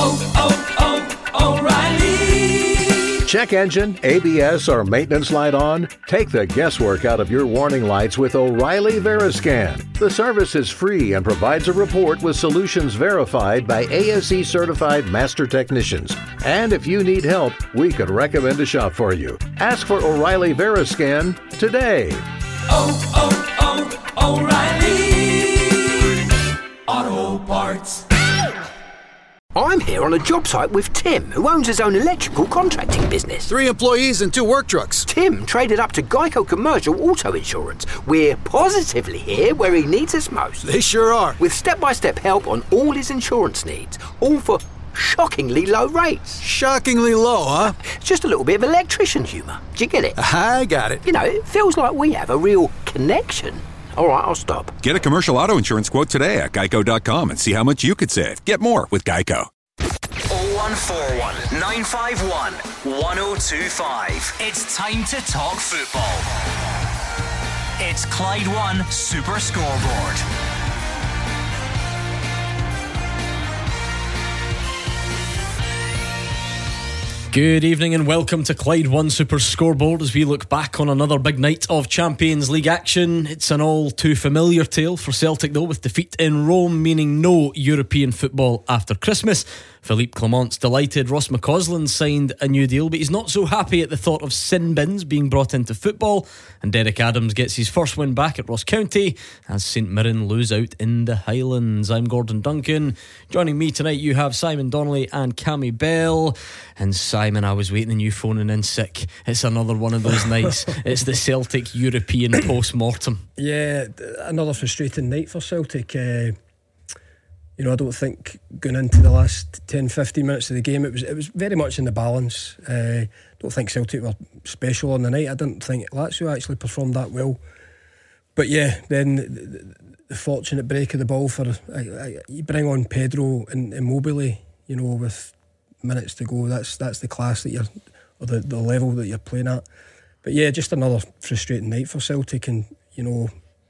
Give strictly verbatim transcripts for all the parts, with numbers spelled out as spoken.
oh, oh, O'Reilly. Check engine, A B S, or maintenance light on? Take the guesswork out of your warning lights with O'Reilly Veriscan. The service is free and provides a report with solutions verified by A S E certified master technicians. And if you need help, we could recommend a shop for you. Ask for O'Reilly Veriscan today. Oh, oh, oh, O'Reilly Auto Parts. I'm here on a job site with Tim, who owns his own electrical contracting business. Three employees and two work trucks. Tim traded up to Geico Commercial Auto Insurance. We're positively here where he needs us most. They sure are. With step-by-step help on all his insurance needs, all for shockingly low rates. Shockingly low, huh? It's just a little bit of electrician humour. Do you get it? I got it. You know, it feels like we have a real connection. All right, I'll stop. Get a commercial auto insurance quote today at geico dot com and see how much you could save. Get more with Geico. oh one four one, nine five one, one oh two five. It's time to talk football. It's Clyde One Super Scoreboard. Good evening and welcome to Clyde One Super Scoreboard as we look back on another big night of Champions League action. It's an all too familiar tale for Celtic though, with defeat in Rome meaning no European football after Christmas. Philippe Clement's delighted. Ross McCausland signed a new deal, but he's not so happy at the thought of sin bins being brought into football. And Derek Adams gets his first win back at Ross County as St Mirren lose out in the Highlands. I'm Gordon Duncan. Joining me tonight you have Simon Donnelly and Cammy Bell. And Simon, I was waiting on you phoning in sick. It's another one of those nights. It's the Celtic European post-mortem. Yeah, another frustrating night for Celtic. uh, You know, I don't think going into the last ten fifteen minutes of the game, it was it was very much in the balance. I uh, don't think Celtic were special on the night. I didn't think Lazio actually performed that well. But yeah, then the, the fortunate break of the ball for I, I, you bring on Pedro and Immobile, you know, with minutes to go. That's that's the class that you're, or the, the level that you're playing at. But yeah, just another frustrating night for Celtic. And you know,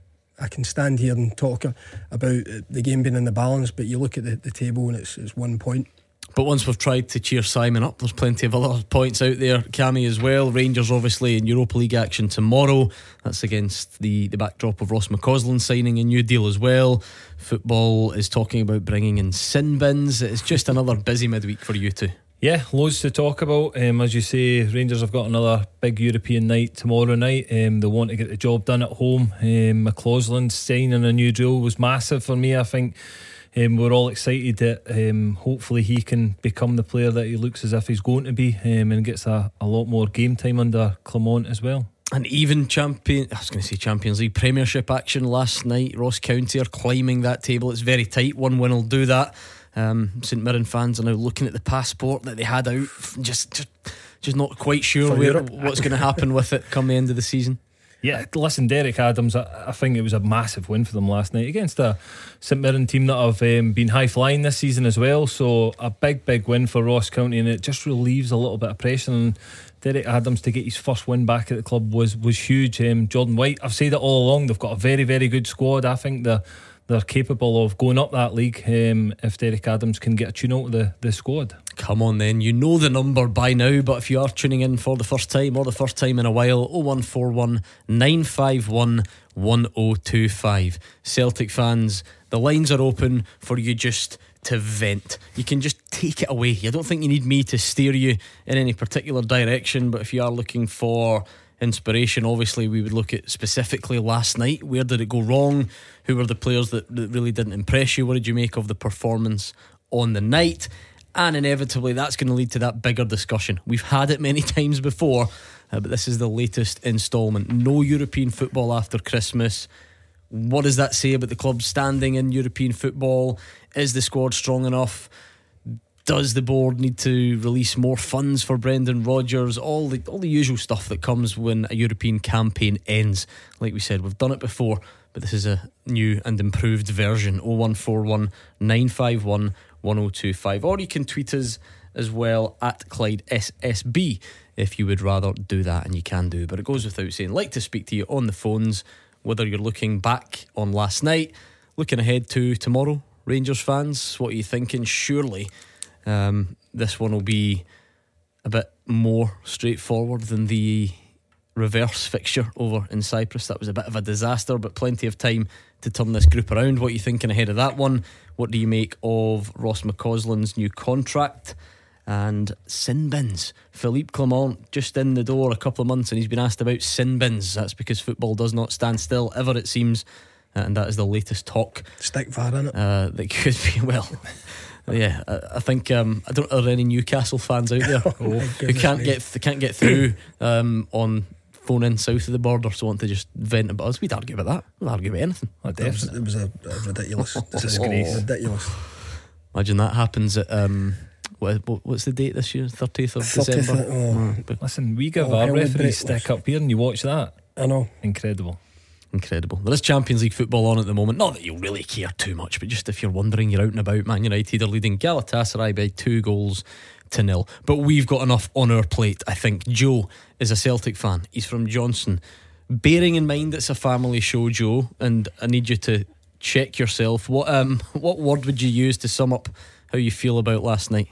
I can stand here and talk about the game being in the balance, but you look at the, the table and it's, it's one point. But once we've tried to cheer Simon up, there's plenty of other points out there, Cammy, as well. Rangers obviously in Europa League action tomorrow. That's against the, the backdrop of Ross McCausland signing a new deal as well. Football is talking about bringing in sin bins. It's just another busy midweek for you two. Yeah, loads to talk about. Um, as you say, Rangers have got another big European night tomorrow night. Um, they want to get the job done at home. Um, McCausland signing a new deal was massive for me. I think um, we're all excited that um, hopefully he can become the player that he looks as if he's going to be, um, and gets a, a lot more game time under Clement as well. And even champion, I was going to say Champions League Premiership action last night. Ross County are climbing that table. It's very tight. One win will do that. Um, St Mirren fans are now looking at the passport that they had out, just just, just not quite sure where, what's going to happen with it come the end of the season. Yeah, listen, Derek Adams, I, I think it was a massive win for them last night against a St Mirren team that have um, been high flying this season as well. So a big big win for Ross County, and it just relieves a little bit of pressure. And Derek Adams to get his first win back at the club was was huge. um, Jordan White, I've said it all along, they've got a very very good squad. I think the they're capable of going up that league um, if Derek Adams can get a tune out of the, the squad. Come on then, you know the number by now, but if you are tuning in for the first time or the first time in a while, oh one four one, nine five one, one oh two five. Celtic fans, the lines are open for you just to vent. You can just take it away. I don't think you need me to steer you in any particular direction, but if you are looking for inspiration, obviously we would look at specifically last night. Where did it go wrong? Who were the players that, that really didn't impress you? What did you make of the performance on the night? And inevitably that's going to lead to that bigger discussion. We've had it many times before, uh, but this is the latest instalment. No European football after Christmas. What does that say about the club's standing in European football? Is the squad strong enough? Does the board need to release more funds for Brendan Rodgers? All the all the usual stuff that comes when a European campaign ends. Like we said, we've done it before, but this is a new and improved version. oh one four one, nine five one, one oh two five. Or you can tweet us as well at Clyde S S B if you would rather do that, and you can do. But it goes without saying, like to speak to you on the phones, whether you're looking back on last night, looking ahead to tomorrow. Rangers fans, what are you thinking? Surely Um, this one will be a bit more straightforward than the reverse fixture over in Cyprus. That was a bit of a disaster, but plenty of time to turn this group around. What are you thinking ahead of that one? What do you make of Ross McCausland's new contract? And sin bins. Philippe Clement just in the door a couple of months and he's been asked about sin bins. That's because football does not stand still ever, it seems, and that is the latest talk. Stick V A R in it. Uh, that could be, well, yeah, I, I think um, I don't. Are there any Newcastle fans out there Oh, who can't get th- can't get through um, on phone in south of the border, so want to just vent about us? We'd argue about that. We'd argue about anything. Oh, It was, definitely. it was a, a ridiculous Disgrace. Ridiculous. Imagine that happens at um, what, what, what's the date this year? thirtieth of thirtieth, December. oh. Mm, but Listen, we give Oh, our hell would referees break stick up here and you watch that. I know. Incredible. Incredible. There is Champions League football on at the moment. Not that you'll really care too much, but just if you're wondering, you're out and about. Man United are leading Galatasaray by two goals to nil. But we've got enough on our plate, I think. Joe is a Celtic fan. He's from Johnson. Bearing in mind it's a family show, Joe, and I need you to check yourself. What um what word would you use to sum up how you feel about last night?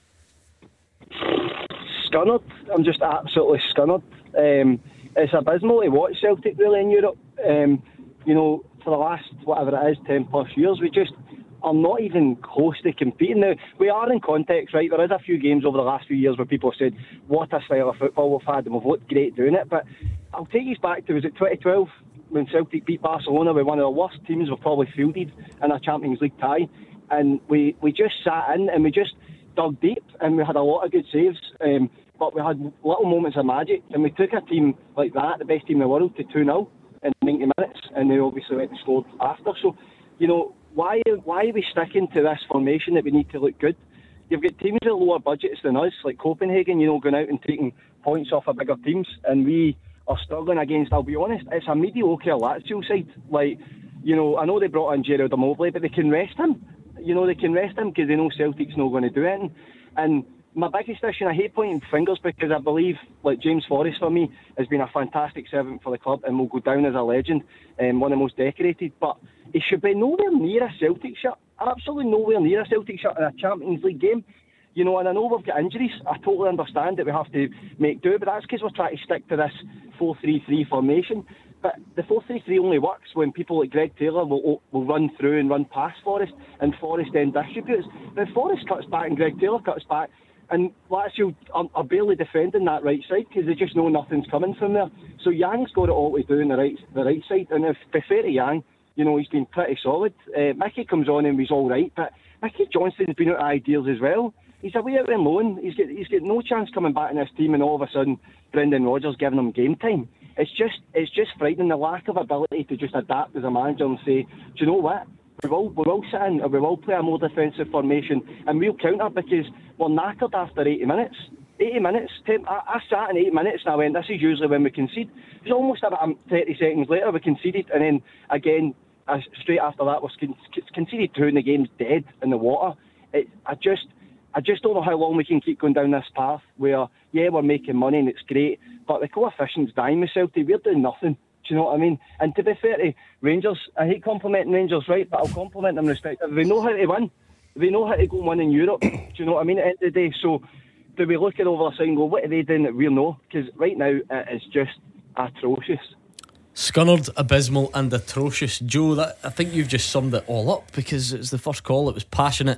Scunnered. I'm just absolutely scunnered. Um, it's abysmal to watch Celtic really in Europe. Um, you know, for the last whatever it is, ten plus years, we just are not even close to competing. Now, we are in context, right? There is a few games over the last few years where people have said, what a style of football we've had, and we've looked great doing it. But I'll take you back to, was it twenty twelve when Celtic beat Barcelona with one of the worst teams we've probably fielded in a Champions League tie, and we, we just sat in and we just dug deep and we had a lot of good saves, um, but we had little moments of magic, and we took a team like that, the best team in the world, to two nil in ninety minutes, and they obviously went and scored after. So, you know, why why are we sticking to this formation that we need to look good? You've got teams with lower budgets than us, like Copenhagen, you know, going out and taking points off of bigger teams, and we are struggling against, I'll be honest, it's a mediocre Lazio side. Like, you know, I know they brought in Gerald Immobile, but they can rest him. You know, they can rest him because they know Celtic's not going to do anything. And my biggest issue, and I hate pointing fingers because I believe, like, James Forrest for me has been a fantastic servant for the club and will go down as a legend, and one of the most decorated, but he should be nowhere near a Celtic shirt, absolutely nowhere near a Celtic shirt in a Champions League game. You know, and I know we've got injuries. I totally understand that we have to make do, but that's because we're trying to stick to this four three three formation. But the four three three only works when people like Greg Taylor will, will run through and run past Forrest, and Forrest then distributes. But Forrest cuts back and Greg Taylor cuts back, and Lazio are, are barely defending that right side because they just know nothing's coming from there. So Yang's got it all to do on the right, the right side, and if be fair to Yang, you know, he's been pretty solid. Uh, Mickey comes on and he's all right, but Mickey Johnston's been out of ideas as well. He's away out on loan. He's got he's got no chance coming back in this team, and all of a sudden Brendan Rodgers giving him game time. It's just it's just frightening, the lack of ability to just adapt as a manager and say, do you know what? We will we will sit in, or we will play a more defensive formation, and we'll counter because we're knackered after eighty minutes. eighty minutes. I, I sat in eighty minutes and I went, this is usually when we concede. It was almost about thirty seconds later we conceded, and then again uh, straight after that was con- conceded two, and the game's dead in the water. It, I just. I just don't know how long we can keep going down this path where, yeah, we're making money and it's great, but the coefficient's dying with Celtic. We're doing nothing. Do you know what I mean? And to be fair to Rangers, I hate complimenting Rangers, right? But I'll compliment them in respect. They know how to win. They know how to go and win in Europe. Do you know what I mean? At the end of the day, so do we look at over the side and go, what are they doing that we know? Because right now it is just atrocious. Scunnered, abysmal and atrocious. Joe, that, I think you've just summed it all up, because it's the first call. It was passionate,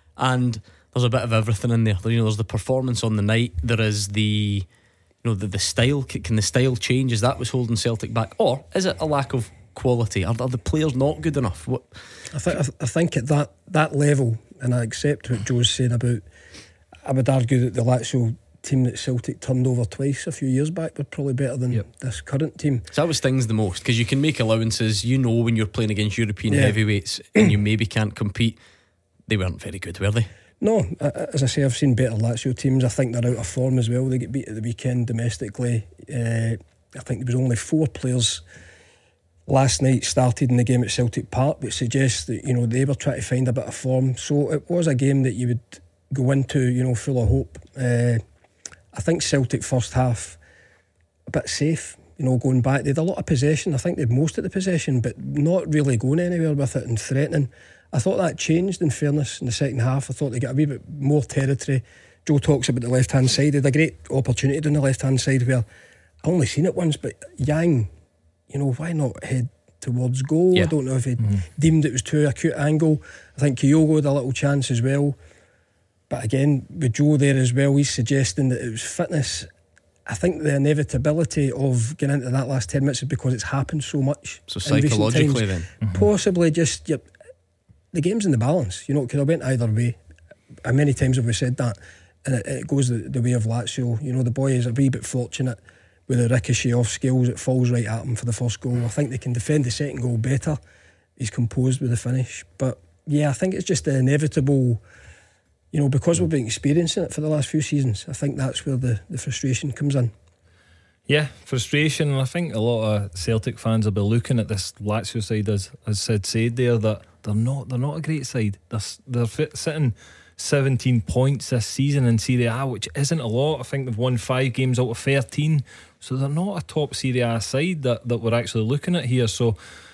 and there's a bit of everything in there. You know, there's the performance on the night. There is the, you know, the, the style. Can the style change? Is that what's holding Celtic back, or is it a lack of quality? Are, are the players not good enough? What? I think I think at that that level, and I accept what Joe's saying about, I would argue that the Lazio team that Celtic turned over twice a few years back were probably better than yep. this current team. So that was stings the most, because you can make allowances. You know, when you're playing against European yeah. heavyweights and you maybe can't compete. They weren't very good, were they? No, as I say, I've seen better Lazio teams. I think they're out of form as well. They get beat at the weekend domestically. Uh, I think there was only four players last night started in the game at Celtic Park, which suggests that, you know, they were trying to find a bit of form. So it was a game that you would go into, you know, full of hope. Uh, I think Celtic first half a bit safe, you know, going back. They had a lot of possession. I think they had most of the possession, but not really going anywhere with it and threatening. I thought that changed, in fairness, in the second half. I thought they got a wee bit more territory. Joe talks about the left hand side. They had a great opportunity on the left hand side where I only seen it once, but Yang, you know, why not head towards goal? Yeah. I don't know if he Mm-hmm. deemed it was too acute angle. I think Kyogo had a little chance as well. But again, with Joe there as well, he's suggesting that it was fitness. I think the inevitability of getting into that last ten minutes is because it's happened so much. So in recent psychologically times. then? Possibly just, yep, the game's in the balance. You know, it could have went either way. And many times have we said that. And it, it goes the, the way of Lazio. You know, the boy is a wee bit fortunate with the ricochet off skills. It falls right at him for the first goal. I think they can defend the second goal better. He's composed with the finish. But yeah, I think it's just the inevitable, you know, because we've been experiencing it for the last few seasons. I think that's where the, the frustration comes in. Yeah, frustration. And I think a lot of Celtic fans will be looking at this Lazio side, as as Sid said there, that they're not they're not a great side. They're they're fit, sitting seventeen points this season in Serie A, which isn't a lot. I think they've won five games out of thirteen, so they're not a top Serie A side that, that we're actually looking at here. So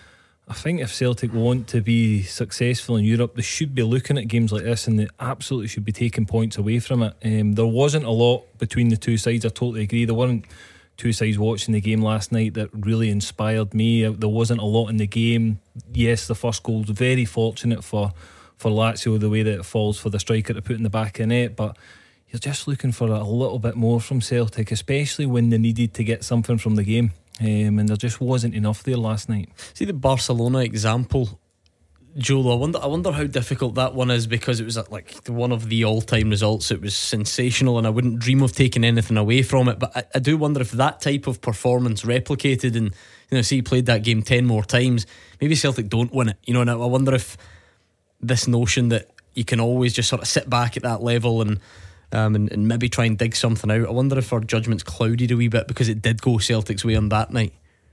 I think if Celtic want to be successful in Europe, they should be looking at games like this, and they absolutely should be taking points away from it. Um, there wasn't a lot between the two sides. I totally agree. There weren't two sides watching the game last night that really inspired me. There wasn't a lot in the game. Yes, the first goal was very fortunate for for Lazio, the way that it falls for the striker to put in the back of the net, but you're just looking for a little bit more from Celtic, especially when they needed to get something from the game, um, and there just wasn't enough there last night. See the Barcelona example, Joel, I wonder I wonder how difficult that one is, because it was like one of the all-time results. It was sensational and I wouldn't dream of taking anything away from it, but I, I do wonder if that type of performance replicated, and you know, see, he played that game ten more times, maybe Celtic don't win it, you know. And I wonder if this notion that you can always just sort of sit back at that level and um, and, and maybe try and dig something out, I wonder if our judgment's clouded a wee bit because it did go Celtic's way on that night.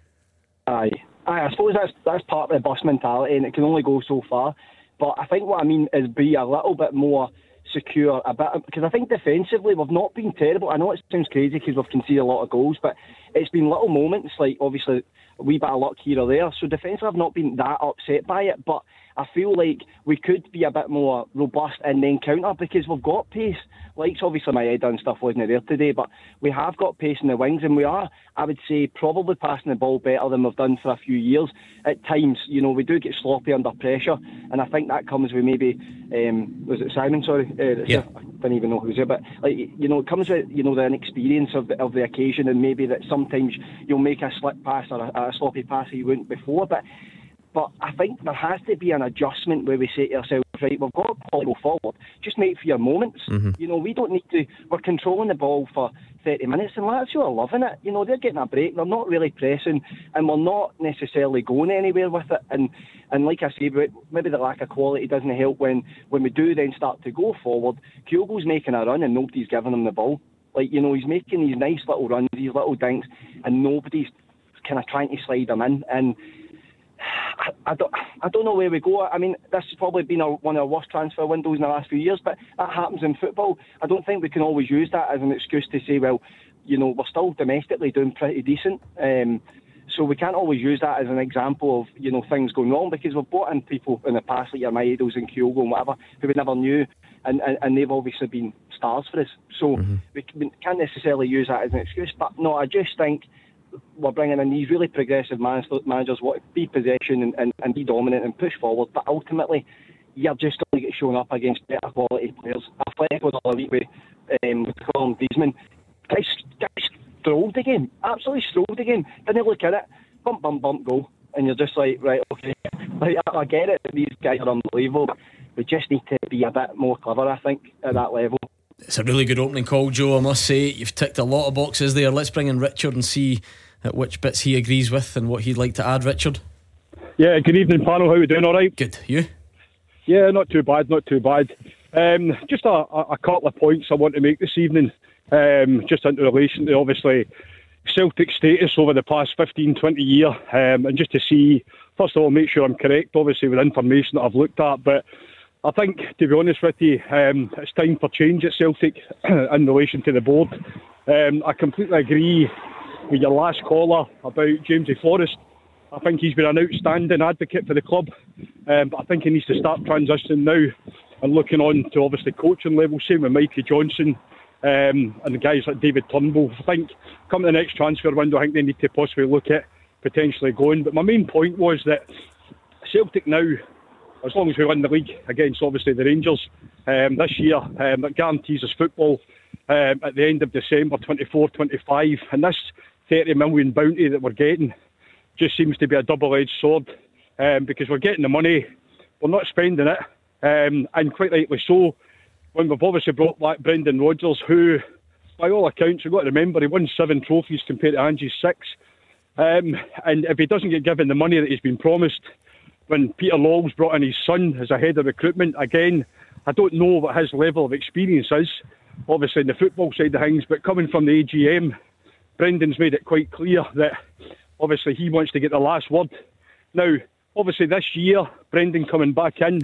Aye, Aye, I suppose that's that's part of the bus mentality, and it can only go so far. But I think what I mean is be a little bit more secure, a bit, because I think defensively we've not been terrible. I know it sounds crazy because we've conceded a lot of goals, but it's been little moments, like obviously a wee bit of luck here or there. So defensively I've not been that upset by it, but I feel like we could be a bit more robust and then counter, because we've got pace. Like, obviously my head and stuff wasn't there today, but we have got pace in the wings, and we are, I would say, probably passing the ball better than we've done for a few years. At times, you know, we do get sloppy under pressure, and I think that comes with maybe, um, was it Simon, sorry? Uh, yeah. I didn't even know who was there, but like, you know, it comes with, you know, the inexperience of the, of the occasion, and maybe that sometimes you'll make a slip pass or a, a sloppy pass that you wouldn't before, but But I think there has to be an adjustment where we say to ourselves, right, we've got to go forward. Just make for your moments. Mm-hmm. You know, we don't need to. We're controlling the ball for thirty minutes, and Lazio are loving it. You know, they're getting a break. They're not really pressing, and we're not necessarily going anywhere with it. And and like I say, maybe the lack of quality doesn't help when when we do then start to go forward. Kyogo's making a run, and nobody's giving him the ball. Like, you know, he's making these nice little runs, these little dinks, and nobody's kind of trying to slide him in. And I, I don't I don't know where we go. I mean, this has probably been our, one of our worst transfer windows in the last few years, but that happens in football. I don't think we can always use that as an excuse to say, well, you know, we're still domestically doing pretty decent. Um, so we can't always use that as an example of, you know, things going wrong, because we've brought in people in the past, like your Maidals and Kyogo and whatever, who we never knew, and, and, and they've obviously been stars for us. So mm-hmm. we, we can't necessarily use that as an excuse. But no, I just think we're bringing in these really progressive managers who want to be possession and, and, and be dominant and push forward, but ultimately you're just going to get shown up against better quality players. Athletic was all week with um, with Colin Griezmann. Guys, guys strolled the game, absolutely strolled the game. Didn't look at it, bump, bump, bump, goal, and you're just like, right, okay. Like, I get it, these guys are unbelievable, but we just need to be a bit more clever, I think, at that level. It's a really good opening call, Joe, I must say. You've ticked a lot of boxes there. Let's bring in Richard and see at which bits he agrees with and what he'd like to add. Richard? Yeah, good evening, panel. How are we doing? All right? Good. You? Yeah, not too bad, not too bad. Um, just a, a couple of points I want to make this evening, um, just in relation to, obviously, Celtic status over the past fifteen, twenty years, um, and just to see, first of all, make sure I'm correct, obviously, with information that I've looked at, but I think, to be honest with you, um, it's time for change at Celtic in relation to the board. Um, I completely agree with your last caller about Jamesy Forrest. I think he's been an outstanding advocate for the club, um, but I think he needs to start transitioning now and looking on to obviously coaching level. Same with Mikey Johnson um, and the guys like David Turnbull. I think coming the next transfer window, I think they need to possibly look at potentially going. But my main point was that Celtic now, as long as we win the league against obviously the Rangers um, this year, um, that guarantees us football um, at the end of December twenty-four twenty-five, and this thirty million bounty that we're getting just seems to be a double-edged sword, um, because we're getting the money, we're not spending it, um, and quite rightly so, when we've obviously brought back Brendan Rodgers, who by all accounts, you've got to remember, he won seven trophies compared to Angie's six, um, and if he doesn't get given the money that he's been promised, when Peter Lawwell's brought in his son as a head of recruitment, again, I don't know what his level of experience is, obviously in the football side of things, but coming from the A G M, Brendan's made it quite clear that obviously he wants to get the last word. Now, obviously this year, Brendan coming back in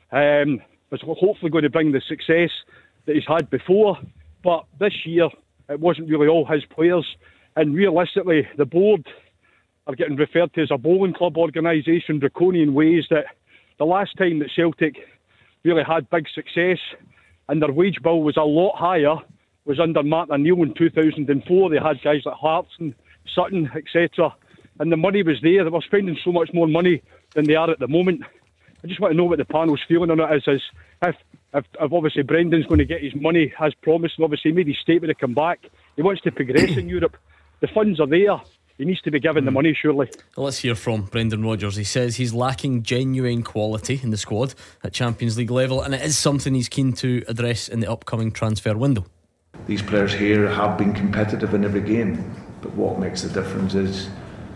um, was hopefully going to bring the success that he's had before, but this year it wasn't really all his players, and realistically the board are getting referred to as a bowling club organisation, draconian ways, that the last time that Celtic really had big success and their wage bill was a lot higher was under Martin O'Neill in two thousand four. They had guys like Hartson, Sutton, et cetera, and the money was there. They were spending so much more money than they are at the moment. I just want to know what the panel's feeling on it is, is if, if, if obviously Brendan's going to get his money as promised, and obviously he made his statement to come back. He wants to progress in Europe. The funds are there. He needs to be given the money, surely. Well, let's hear from Brendan Rodgers. He says he's lacking genuine quality in the squad at Champions League level, and it is something he's keen to address in the upcoming transfer window. These players here have been competitive in every game, but what makes the difference is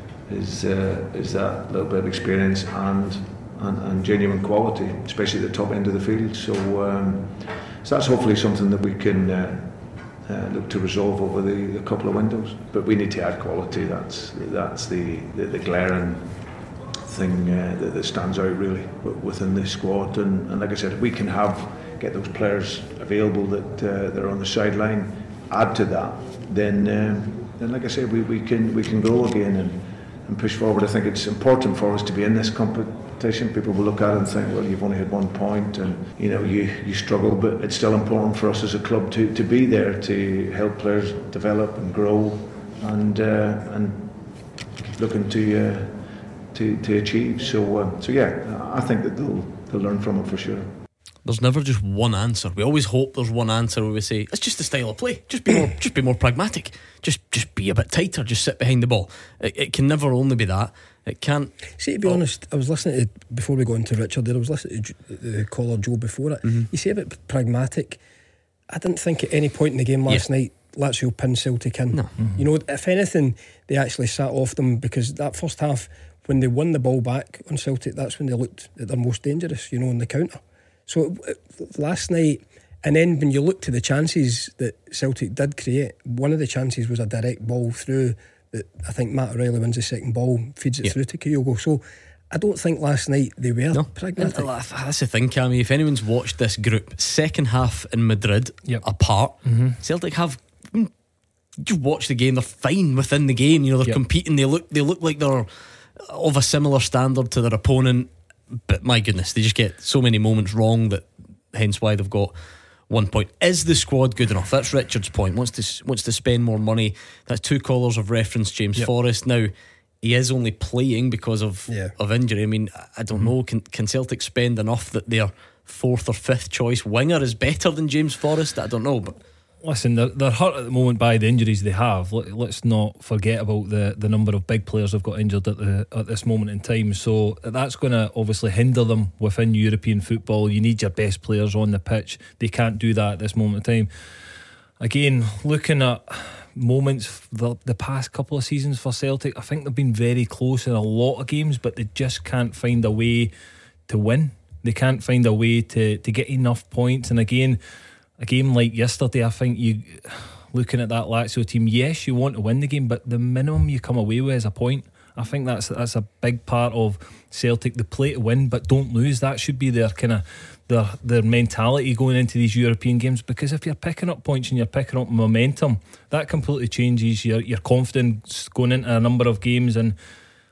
is uh, is that little bit of experience and, and and genuine quality, especially at the top end of the field. So, um, so that's hopefully something that we can uh, uh, look to resolve over the, the couple of windows. But we need to add quality. That's that's the the, the glaring thing uh, that, that stands out really within this squad. And, and like I said, if we can have get those players available that uh, they're on the sideline, add to that, then um, then like I said, we, we can we can grow again and, and push forward. I think it's important for us to be in this competition. People will look at it and think, well, you've only had one point and you know you, you struggle, but it's still important for us as a club to, to be there to help players develop and grow and uh, and keep looking to uh, to to achieve. So uh, so yeah, I think that they'll they'll learn from it for sure. There's never just one answer. We always hope there's one answer where we say it's just the style of play. Just be more, just be more pragmatic. Just, just be a bit tighter. Just sit behind the ball. It, it can never only be that. It can't. See, to be oh. honest, I was listening to before we go into Richard there. I was listening to the caller Joe before it. Mm-hmm. You say about pragmatic. I didn't think at any point in the game last yeah. night Lazio pinned Celtic in. No. Mm-hmm. You know, if anything, they actually sat off them because that first half, when they won the ball back on Celtic, that's when they looked at their most dangerous. You know, on the counter. So last night, and then when you look to the chances that Celtic did create, one of the chances was a direct ball through that I think Matt O'Reilly wins the second ball, feeds it yeah. through to Kyogo. So I don't think last night they were no. pragmatic. That's the thing, Cammy. If anyone's watched this group, second half in Madrid yep. apart, mm-hmm. Celtic have. You watch the game; they're fine within the game. You know, they're yep. competing. They look, they look like they're of a similar standard to their opponent. But my goodness, they just get so many moments wrong that hence why they've got one point. Is the squad good enough? That's Richard's point. Wants to wants to spend more money. That's two callers have referenced James yep. Forrest. Now he is only playing because of yeah. of injury. I mean, I don't mm-hmm. know. Can can Celtic spend enough that their fourth or fifth choice winger is better than James Forrest? I don't know, but. Listen, they're, they're hurt at the moment by the injuries they have. Let, let's not forget about the, the number of big players who've got injured at the at this moment in time. So that's going to obviously hinder them within European football. You need your best players on the pitch. They can't do that at this moment in time. Again, looking at moments the, the past couple of seasons for Celtic, I think they've been very close in a lot of games, but they just can't find a way to win. They can't find a way to, to get enough points. And again, a game like yesterday, I think you looking at that Lazio team, yes, you want to win the game, but the minimum you come away with is a point. I think that's that's a big part of Celtic. They play to win, but don't lose. That should be their kind of their their mentality going into these European games. Because if you're picking up points and you're picking up momentum, that completely changes your your confidence going into a number of games. And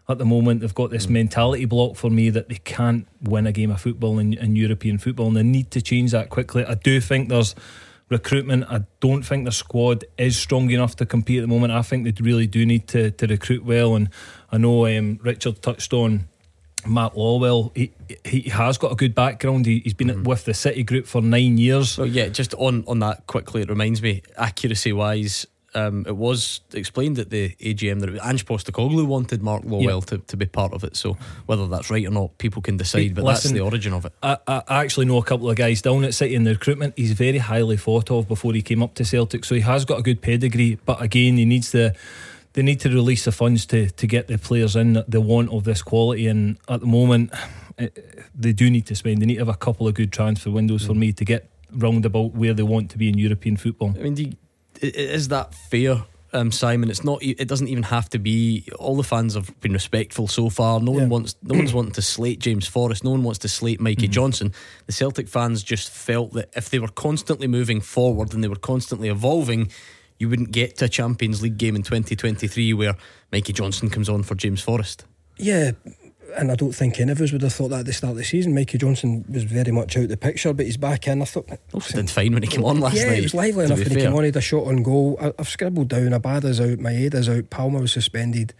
at the moment. They've got this mm. mentality block for me that they can't win a game of football in, in European football, and they need to change that quickly. I do think there's recruitment. I don't think the squad is strong enough to compete at the moment. I think they really do need to, to recruit well, and I know um, Richard touched on Matt Lawwell. He, he has got a good background. he, He's been mm. with the City Group for nine years. So yeah, just on, on that quickly, it reminds me, accuracy wise, Um, it was explained at the A G M that Ange Postecoglou wanted Mark Lawwell yep. to, to be part of it. So whether that's right or not, people can decide, but Listen, that's the origin of it. I, I actually know a couple of guys down at City in the recruitment. He's very highly thought of before he came up to Celtic, so he has got a good pedigree. But again, he needs to they need to release the funds to, to get the players in that they want of this quality. And at the moment, it, they do need to spend. They need to have a couple of good transfer windows mm. for me to get round about where they want to be in European football. I mean, do you, is that fair, um, Simon? It's not. It doesn't even have to be. All the fans have been respectful so far. No yeah. one wants. No one's wanting to slate James Forrest. No one wants to slate Mikey mm-hmm. Johnson. The Celtic fans just felt that if they were constantly moving forward and they were constantly evolving, you wouldn't get to a Champions League game in twenty twenty-three where Mikey Johnson comes on for James Forrest. Yeah. And I don't think any of us would have thought that at the start of the season. Mikey Johnson was very much out of the picture, but he's back in. I thought also did fine when he came on last yeah, night. Yeah, it was lively enough when fair. he came on. He had a shot on goal. I, I've scribbled down Abada's out, Maeda's out, Palmer was suspended.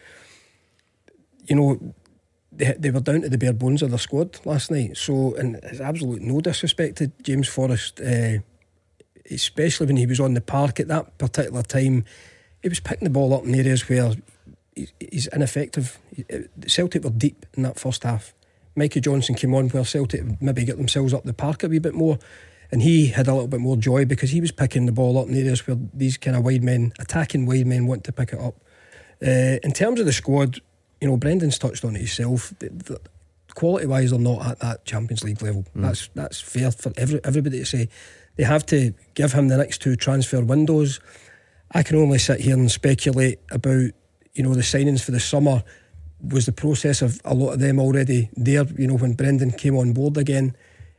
You know, they, they were down to the bare bones of their squad last night. So, and it's absolute no disrespect to James Forrest, uh, especially when he was on the park at that particular time. He was picking the ball up in areas where he's ineffective. Celtic were deep in that first half. Mikey Johnson came on where Celtic maybe get themselves up the park a wee bit more, and he had a little bit more joy because he was picking the ball up in areas where these kind of wide men, attacking wide men, want to pick it up. Uh, in terms of the squad, you know, Brendan's touched on it himself. Quality wise, they're not at that Champions League level. Mm. That's that's fair for every, everybody to say. They have to give him the next two transfer windows. I can only sit here and speculate about, you know, the signings for the summer. Was the process of a lot of them already there, you know, when Brendan came on board again?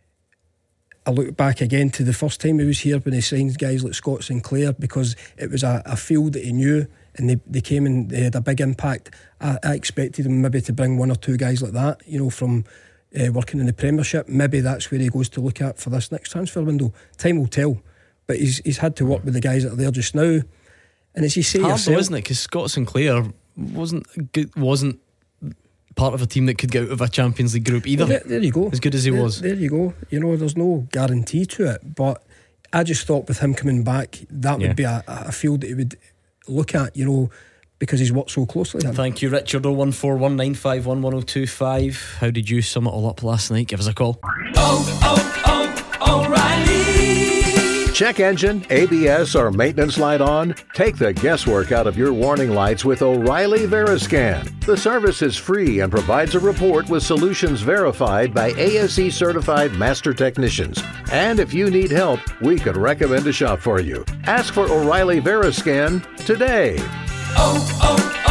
I look back again to the first time he was here when he signed guys like Scott Sinclair, because it was a, a field that he knew, and they, they came and they had a big impact. I, I expected him maybe to bring one or two guys like that, you know, from uh, working in the Premiership. Maybe that's where he goes to look at for this next transfer window. Time will tell, but he's he's had to work with the guys that are there just now. And as you say hard yourself, though, isn't it? Because Scott Sinclair wasn't good, wasn't part of a team that could get out of a Champions League group either. Well, there, there you go. As good as he there, was. There you go. You know, there's no guarantee to it, but I just thought with him coming back, that yeah. would be a, a field that he would look at, you know, because he's worked so closely. Thank you, Richard. oh one four one nine five one one oh two five. How did you sum it all up last night? Give us a call. Oh, oh, oh, O'Reilly. Check engine, A B S, or maintenance light on? Take the guesswork out of your warning lights with O'Reilly Veriscan. The service is free and provides a report with solutions verified by A S E certified master technicians. And if you need help, we could recommend a shop for you. Ask for O'Reilly Veriscan today. Oh,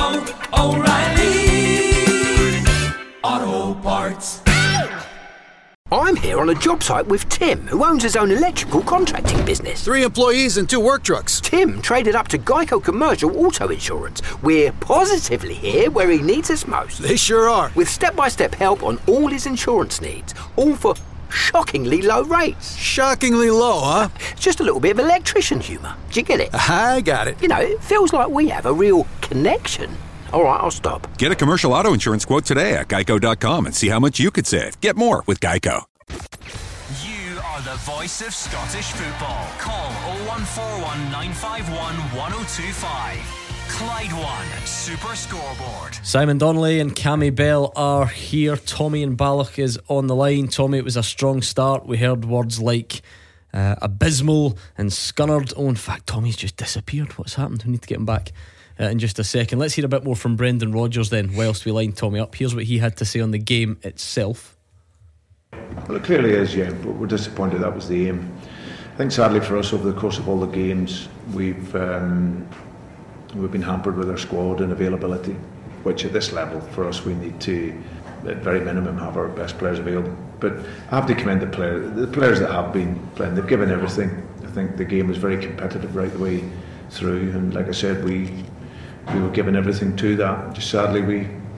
oh, oh, O'Reilly Auto Parts. I'm here on a job site with Tim, who owns his own electrical contracting business. Three employees and two work trucks. Tim traded up to Geico Commercial Auto Insurance. We're positively here where he needs us most. They sure are. With step-by-step help on all his insurance needs, all for shockingly low rates. Shockingly low, huh? It's just a little bit of electrician humour. Do you get it? I got it. You know, it feels like we have a real connection. All right, I'll stop. Get a commercial auto insurance quote today at geico dot com and see how much you could save. Get more with Geico. You are the voice of Scottish football. Call oh one four one nine five one one oh two five. Clyde One Super Scoreboard. Simon Donnelly and Cammy Bell are here. Tommy and Balloch is on the line. Tommy, it was a strong start. We heard words like uh, abysmal and scunnered. Oh, in fact, Tommy's just disappeared. What's happened? We need to get him back uh, in just a second. Let's hear a bit more from Brendan Rodgers then, whilst we line Tommy up. Here's what he had to say on the game itself. Well, it clearly is, yeah, but we're disappointed that was the aim. I think sadly for us, over the course of all the games, we've um, we've been hampered with our squad and availability, which at this level for us we need to, at very minimum, have our best players available. But I have to commend the player, the players that have been playing. They've given everything. I think the game was very competitive right the way through, and like I said, we we were given everything to that. Just sadly we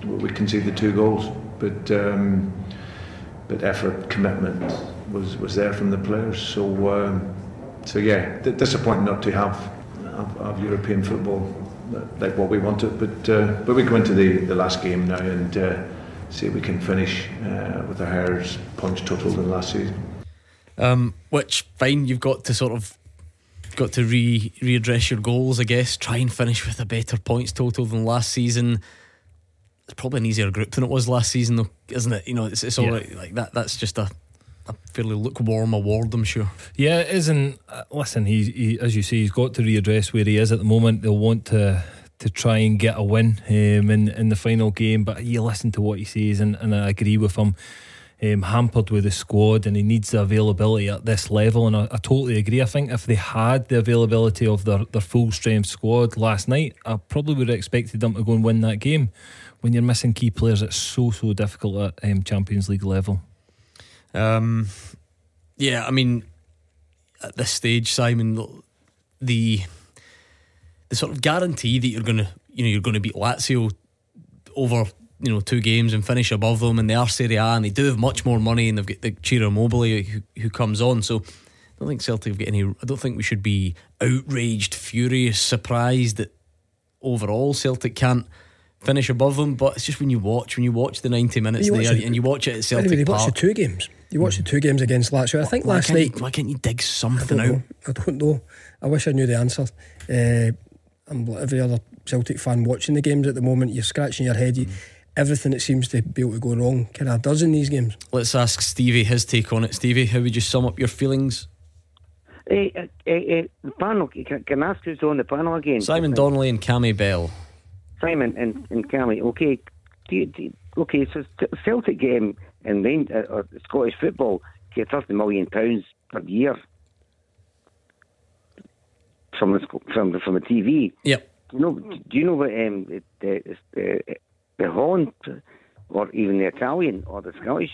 we conceded two goals, but um, but effort, commitment was, was there from the players. So um, so yeah, d- disappointing not to have, have have European football like what we wanted. But uh, but we go into the, the last game now and uh, see if we can finish uh, with a higher punch total than last season. Um, which fine, you've got to sort of got to re readdress your goals, I guess. Try and finish with a better points total than last season. It's probably an easier group than it was last season, though, isn't it? You know, it's, it's all Yeah. right, like that. That's just a, a fairly lukewarm award, I'm sure. Yeah, it isn't. Uh, listen, he, he, as you say, he's got to readdress where he is at the moment. They'll want to to try and get a win um, in in the final game. But you listen to what he says, and, and I agree with him. Um, hampered with the squad, and he needs the availability at this level. And I, I totally agree. I think if they had the availability of their, their full strength squad last night, I probably would have expected them to go and win that game. When you're missing key players, it's so so difficult at um, Champions League level. Um, yeah, I mean, at this stage, Simon, the the sort of guarantee that you're gonna, you know, you're going to beat Lazio over, you know, two games and finish above them, and they are Serie A and they do have much more money, and they've got the Ciro Immobile who, who comes on. So I don't think Celtic have got any. I don't think we should be outraged, furious, surprised that overall Celtic can't finish above them. But it's just when you watch when you watch the ninety minutes You watch there it- and you watch it at Celtic Anyway, you watch Park. the two games. You watch the two games against Lazio. I think why last can't night. you, why can't you dig I something don't out? know. I don't know. I wish I knew the answer. Uh, I'm like every other Celtic fan watching the games at the moment. You're scratching your head. You, everything that seems to be able to go wrong kind of does in these games. Let's ask Stevie his take on it. Stevie, how would you sum up your feelings? Hey, uh, hey, the panel, can, can I ask who's on the panel again? Simon Donnelly and Cammy Bell. Simon and, and Cammy, okay. Do you, do you, okay, so Celtic game and then uh, or Scottish football get thirty million pounds per year from the from the, from the T V. Yep. Do you know? Do you know what um, the the, the, the Holland or even the Italian or the Scottish?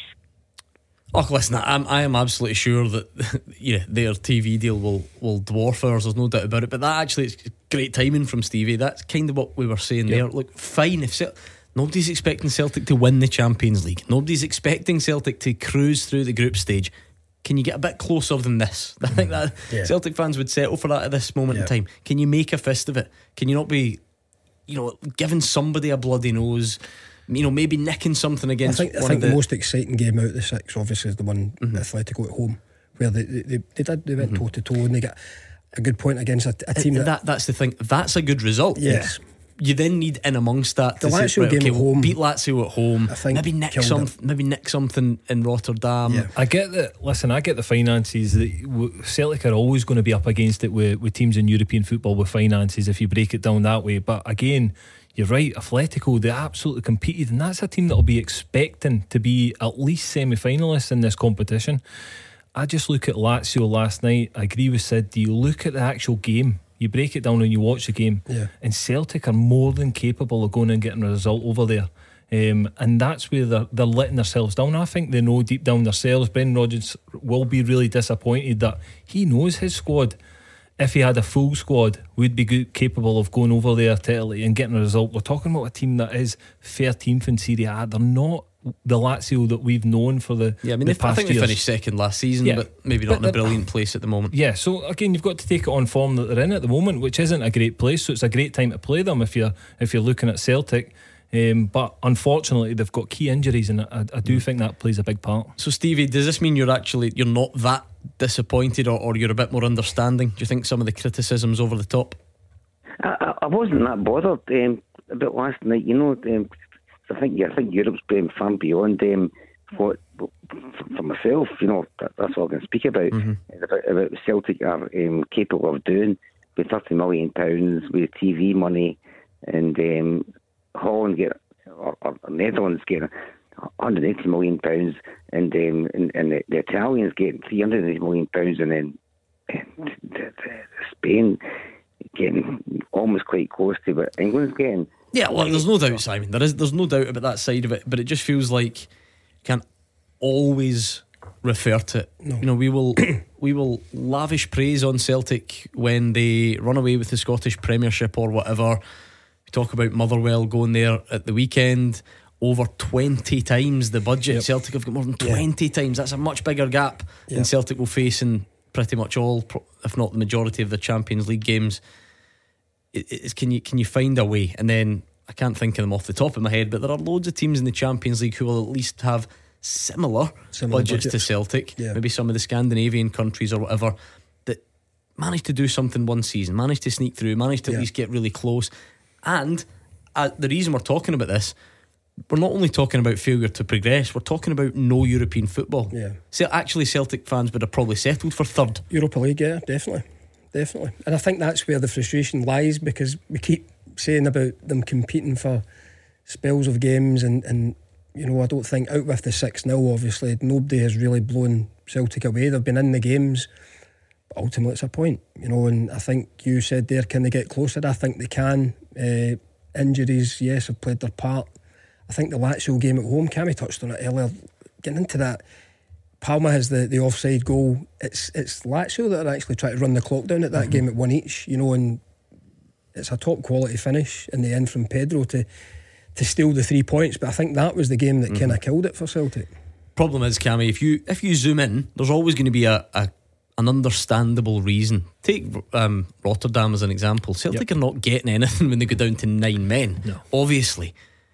Oh, listen, I'm, I am absolutely sure that yeah, their T V deal will, will dwarf ours, there's no doubt about it. But that actually is great timing from Stevie. That's kind of what we were saying Yep. there. Look, fine, if Cel- nobody's expecting Celtic to win the Champions League, nobody's expecting Celtic to cruise through the group stage. Can you get a bit closer than this? I think that Yeah. Celtic fans would settle for that at this moment Yeah. in time. Can you make a fist of it? Can you not be, you know, giving somebody a bloody nose? You know, maybe nicking something I against think, I one think of the the most exciting game out of the six obviously is the one Mhm. Atletico at home, where they they, they, they did they went toe to toe and they got a good point against a, a team And that, that that's the thing. That's a good result. Yes. You then need in amongst that The to say, Lazio right, game okay, at we'll home, beat Lazio at home. I think Maybe nick killed some, it. maybe nick something in Rotterdam. Yeah. I get that. Listen, I get the finances. That w- Celtic are always going to be up against it with, with teams in European football with finances if you break it down that way. But again, you're right. Atletico, they absolutely competed, and that's a team that will be expecting to be at least semi-finalists in this competition. I just look at Lazio last night. I agree with Sid. Do you look at the actual game? You break it down and you watch the game, Yeah. and Celtic are more than capable of going and getting a result over there. Um, and that's where they're, they're letting themselves down. I think they know deep down themselves. Brendan Rodgers will be really disappointed that he knows his squad, if he had a full squad, would be good, capable of going over there to Italy and getting a result. We're talking about a team that is thirteenth in Serie A. They're not the Lazio that we've known for the, Yeah, I mean, the they, I past think they years. finished second last season, Yeah. but maybe not But in a they're- brilliant place at the moment. Yeah, so again, you've got to take it on form that they're in at the moment, which isn't a great place. So it's a great time to play them if you're if you're looking at Celtic. Um, but unfortunately, they've got key injuries, and I, I do think that plays a big part. So, Stevie, does this mean you're actually you're not that disappointed, or, or you're a bit more understanding? Do you think some of the criticism's over the top? I, I, I wasn't that bothered um, about last night. You know, um, I think I think Europe's um, far beyond um, what for myself. You know, that, that's all I can speak about. Mm-hmm. About, about Celtic are um, capable of doing with thirty million pounds with T V money, and um, Holland get or, or Netherlands get one hundred eighty million pounds, and um, and, and the, the Italians get three hundred eighty million pounds, and then and the, the, the Spain getting almost quite close to what England's getting. Yeah, well, there's no doubt, Simon. There is, there's no doubt about that side of it. But it just feels like you can't always refer to it. No. You know, we will, we will lavish praise on Celtic when they run away with the Scottish Premiership or whatever. We talk about Motherwell going there at the weekend. Over twenty times the budget. Yep. Celtic have got more than twenty yeah. times. That's a much bigger gap yep. than Celtic will face in pretty much all, if not the majority of the Champions League games. It, it's, can you can you find a way? And then I can't think of them off the top of my head, but there are loads of teams in the Champions League who will at least have similar, similar budgets, budgets to Celtic. Yeah. Maybe some of the Scandinavian countries or whatever that managed to do something one season, managed to sneak through, managed to yeah. at least get really close. And uh, the reason we're talking about this, we're not only talking about failure to progress, we're talking about no European football. Yeah. So actually Celtic fans would have probably settled for third. Europa League, yeah, definitely. Definitely. And I think that's where the frustration lies, because we keep saying about them competing for spells of games and, and you know, I don't think out with the six nil, obviously nobody has really blown Celtic away. They've been in the games, but ultimately it's a point, you know. And I think you said there, can they get closer? I think they can. Uh, injuries, yes, have played their part. I think the Lazio game at home, Cammy touched on it earlier, getting into that, Palma has the, the offside goal. It's it's Lazio that are actually trying to run the clock down at that mm-hmm. game at one each, you know, and it's a top quality finish in the end from Pedro to to steal the three points. But I think that was the game that mm-hmm. kind of killed it for Celtic. Problem is, Cammy, if you if you zoom in, there's always going to be a, a an understandable reason. Take um, Rotterdam as an example. Celtic yep. are not getting anything when they go down to nine men, no. obviously.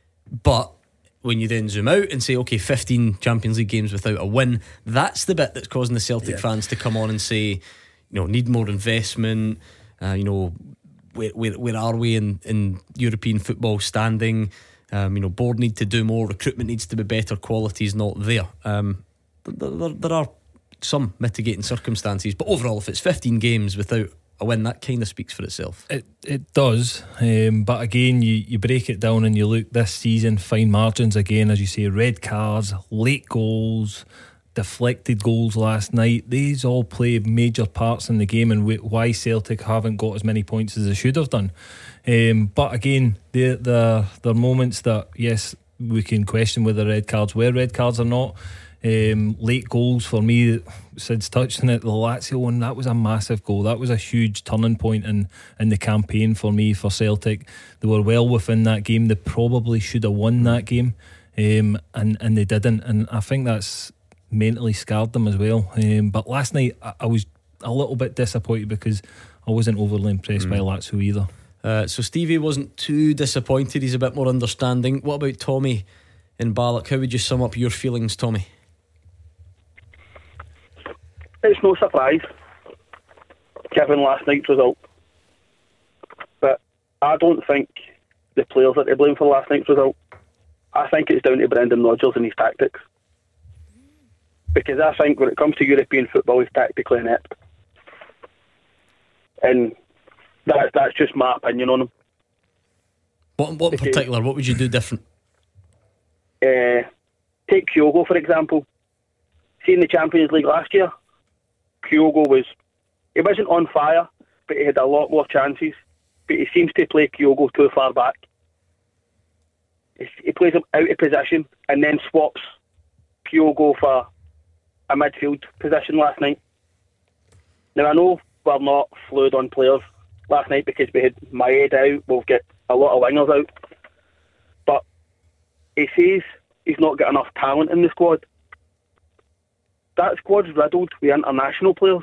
But when you then zoom out and say, okay, fifteen Champions League games without a win, that's the bit that's causing the Celtic yeah. fans to come on and say, you know, need more investment. Uh, you know, where where where are we in, in European football standing? Um, you know, board need to do more. Recruitment needs to be better. Quality is not there. Um, there, there, there are some mitigating circumstances, but overall, if it's fifteen games without a win, that kind of speaks for itself. It it does, um, but again, you, you break it down and you look this season, fine margins again, as you say, red cards, late goals, deflected goals last night. These all play major parts in the game and why Celtic haven't got as many points as they should have done. Um, but again, there there there are moments that yes, we can question whether red cards were red cards or not. Um, late goals for me, Sid's touched on it, the Lazio one, that was a massive goal. That was a huge turning point in, in the campaign for me, for Celtic. They were well within that game. They probably should have won that game, um, and, and they didn't, and I think that's mentally scarred them as well. Um, but last night I, I was a little bit disappointed because I wasn't overly impressed mm. by Lazio either. Uh, so Stevie wasn't too disappointed, he's a bit more understanding. What about Tommy in Ballock? How would you sum up your feelings, Tommy? It's no surprise, given last night's result. But I don't think the players are to blame for last night's result. I think it's down to Brendan Rodgers and his tactics. Because I think when it comes to European football, he's tactically inept. And that, that's just my opinion on him. What, what in because, particular, what would you do different? Uh, take Kyogo, for example. See in the Champions League last year, Kyogo was, he wasn't on fire, but he had a lot more chances. But he seems to play Kyogo too far back. He plays him out of position and then swaps Kyogo for a midfield position last night. Now I know we're not fluid on players last night because we had Maeda out, we'll get a lot of wingers out. But he says he's not got enough talent in the squad. That squad's riddled with international players.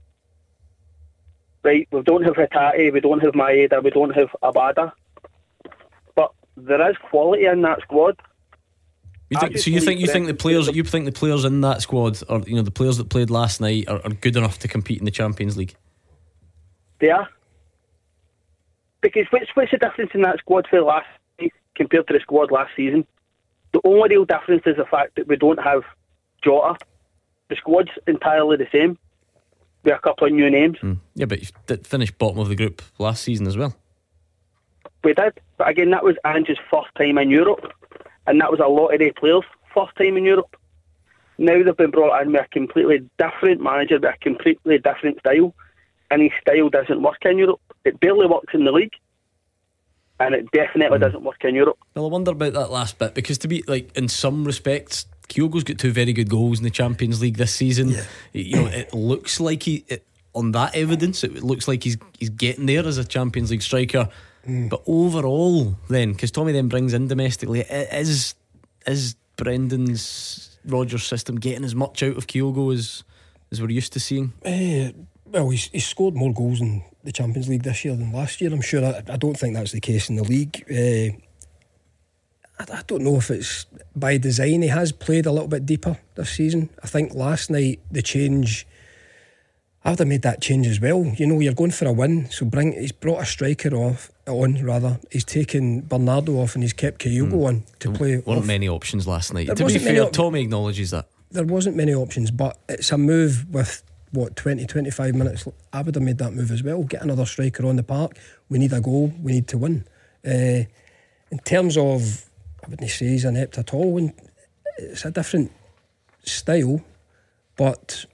Right, we don't have Hatate, we don't have Maeda, we don't have Abada. But there is quality in that squad. You think, so you think you think the players you think the players in that squad, or you know the players that played last night, are, are good enough to compete in the Champions League? They are. Because what's, what's the difference in that squad for last night compared to the squad last season? The only real difference is the fact that we don't have Jota. The squad's entirely the same, with a couple of new names. Mm. Yeah, but you did finish bottom of the group last season as well. We did, but again, that was Ange's first time in Europe, and that was a lot of the players' first time in Europe. Now they've been brought in with a completely different manager, with a completely different style, and his style doesn't work in Europe. It barely works in the league, and it definitely mm. doesn't work in Europe. Well, I wonder about that last bit, because to be, like, in some respects, Kyogo's got two very good goals in the Champions League this season. Yeah. You know, it looks like he, it, on that evidence, it looks like he's he's getting there as a Champions League striker. Mm. But overall, then, because Tommy then brings in domestically, is is Brendan's Rodgers system getting as much out of Kyogo as as we're used to seeing? Uh, well, he's, he's scored more goals in the Champions League this year than last year. I'm sure. I, I don't think that's the case in the league. Uh, I, I don't know if it's by design. He has played a little bit deeper this season. I think last night the change, I would have made that change as well. You know, you're going for a win, so bring. He's brought a striker off on rather. He's taken Bernardo off and he's kept Kyogo mm. on to play. There weren't off. many options last night. There to be fair, op- Tommy acknowledges that. There wasn't many options, but it's a move with what twenty, twenty-five minutes. I would have made that move as well. Get another striker on the park. We need a goal. We need to win. Uh, in terms of, I wouldn't say he's inept at all. When it's a different style, but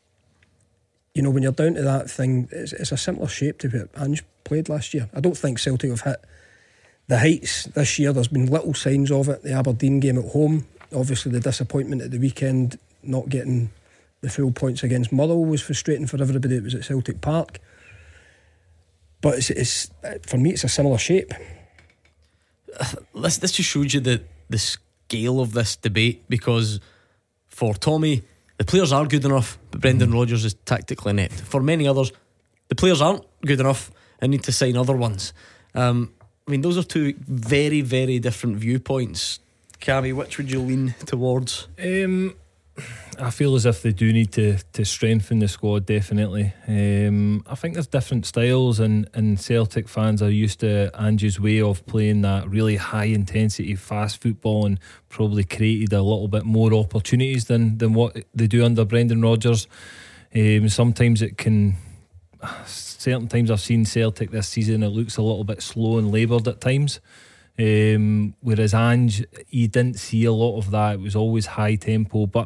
you know, when you're down to that thing, it's, it's a similar shape to what Ange played last year. I don't think Celtic have hit the heights this year. There's been little signs of it. The Aberdeen game at home, obviously the disappointment at the weekend, not getting the full points against Motherwell was frustrating for everybody. It was at Celtic Park, but it's, it's for me it's a similar shape. This this just shows you the the scale of this debate, because for Tommy, the players are good enough, but Brendan mm. Rodgers is tactically inept. For many others, the players aren't good enough and need to sign other ones. Um, I mean, those are two very, very different viewpoints. Cammy, which would you lean towards? Um, I feel as if they do need to to strengthen the squad, definitely. Um, I think there's different styles, and, and Celtic fans are used to Ange's way of playing that really high intensity, fast football, and probably created a little bit more opportunities than, than what they do under Brendan Rodgers. Um, sometimes it can, certain times I've seen Celtic this season, it looks a little bit slow and laboured at times. Um, whereas Ange, he didn't see a lot of that. It was always high tempo, but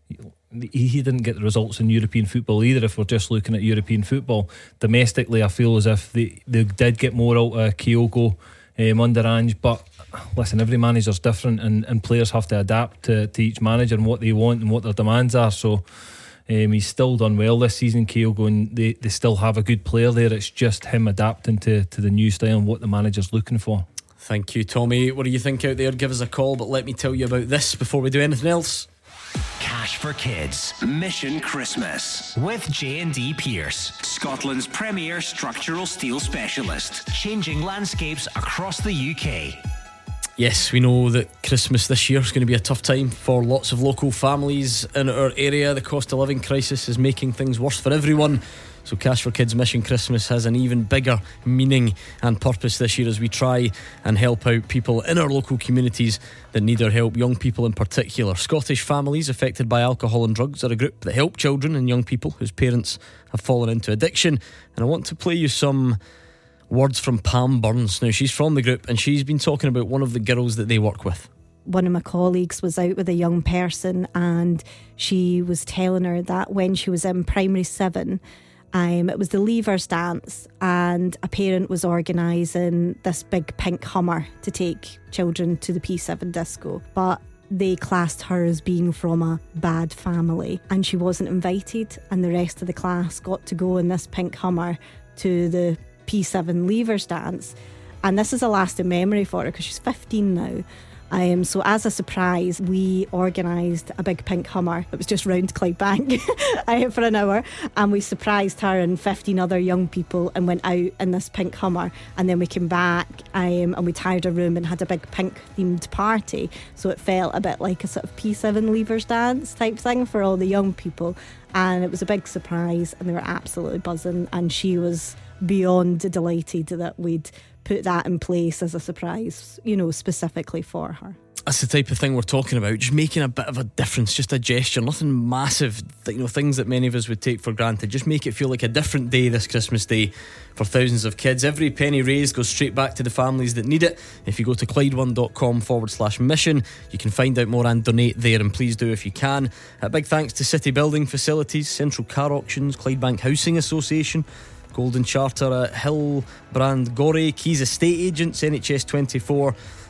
he, he didn't get the results in European football either. If we're just looking at European football, domestically, I feel as if they, they did get more out of Kyogo um, under Ange. But listen, every manager's different, and, and players have to adapt to, to each manager and what they want and what their demands are. So um, he's still done well this season, Kyogo, and they, they still have a good player there. It's just him adapting to, to the new style and what the manager's looking for. Thank you, Tommy. What do you think out there? Give us a call, but let me tell you about this before we do anything else. Cash for Kids Mission Christmas with J and D Pierce, Scotland's premier structural steel specialist, changing landscapes across the U K. Yes, we know that Christmas this year is going to be a tough time for lots of local families in our area. The cost of living crisis is making things worse for everyone. So Cash for Kids Mission Christmas has an even bigger meaning and purpose this year as we try and help out people in our local communities that need our help, young people in particular. Scottish families affected by alcohol and drugs are a group that help children and young people whose parents have fallen into addiction. And I want to play you some words from Pam Burns. Now, she's from the group and she's been talking about one of the girls that they work with. One of my colleagues was out with a young person, and she was telling her that when she was in primary seven, Um, it was the Leavers dance, and a parent was organising this big pink Hummer to take children to the P seven disco, but they classed her as being from a bad family and she wasn't invited, and the rest of the class got to go in this pink Hummer to the P seven Leavers dance. And this is a lasting memory for her because she's fifteen now. Um, so as a surprise, we organised a big pink Hummer. It was just round Clydebank for an hour, and we surprised her and fifteen other young people and went out in this pink Hummer, and then we came back um, and we tired a room and had a big pink themed party, so it felt a bit like a sort of P seven Leavers dance type thing for all the young people, and it was a big surprise and they were absolutely buzzing, and she was beyond delighted that we'd put that in place as a surprise, you know, specifically for her. That's the type of thing we're talking about, just making a bit of a difference, just a gesture, nothing massive, you know, things that many of us would take for granted. Just make it feel like a different day this Christmas Day for thousands of kids. Every penny raised goes straight back to the families that need it. If you go to Clyde1.com forward slash mission, you can find out more and donate there, and please do if you can. A big thanks to City Building Facilities, Central Car Auctions, Clydebank Housing Association, Golden Charter at Hillbrand Gorey, Keys Estate Agents, N H S twenty-four,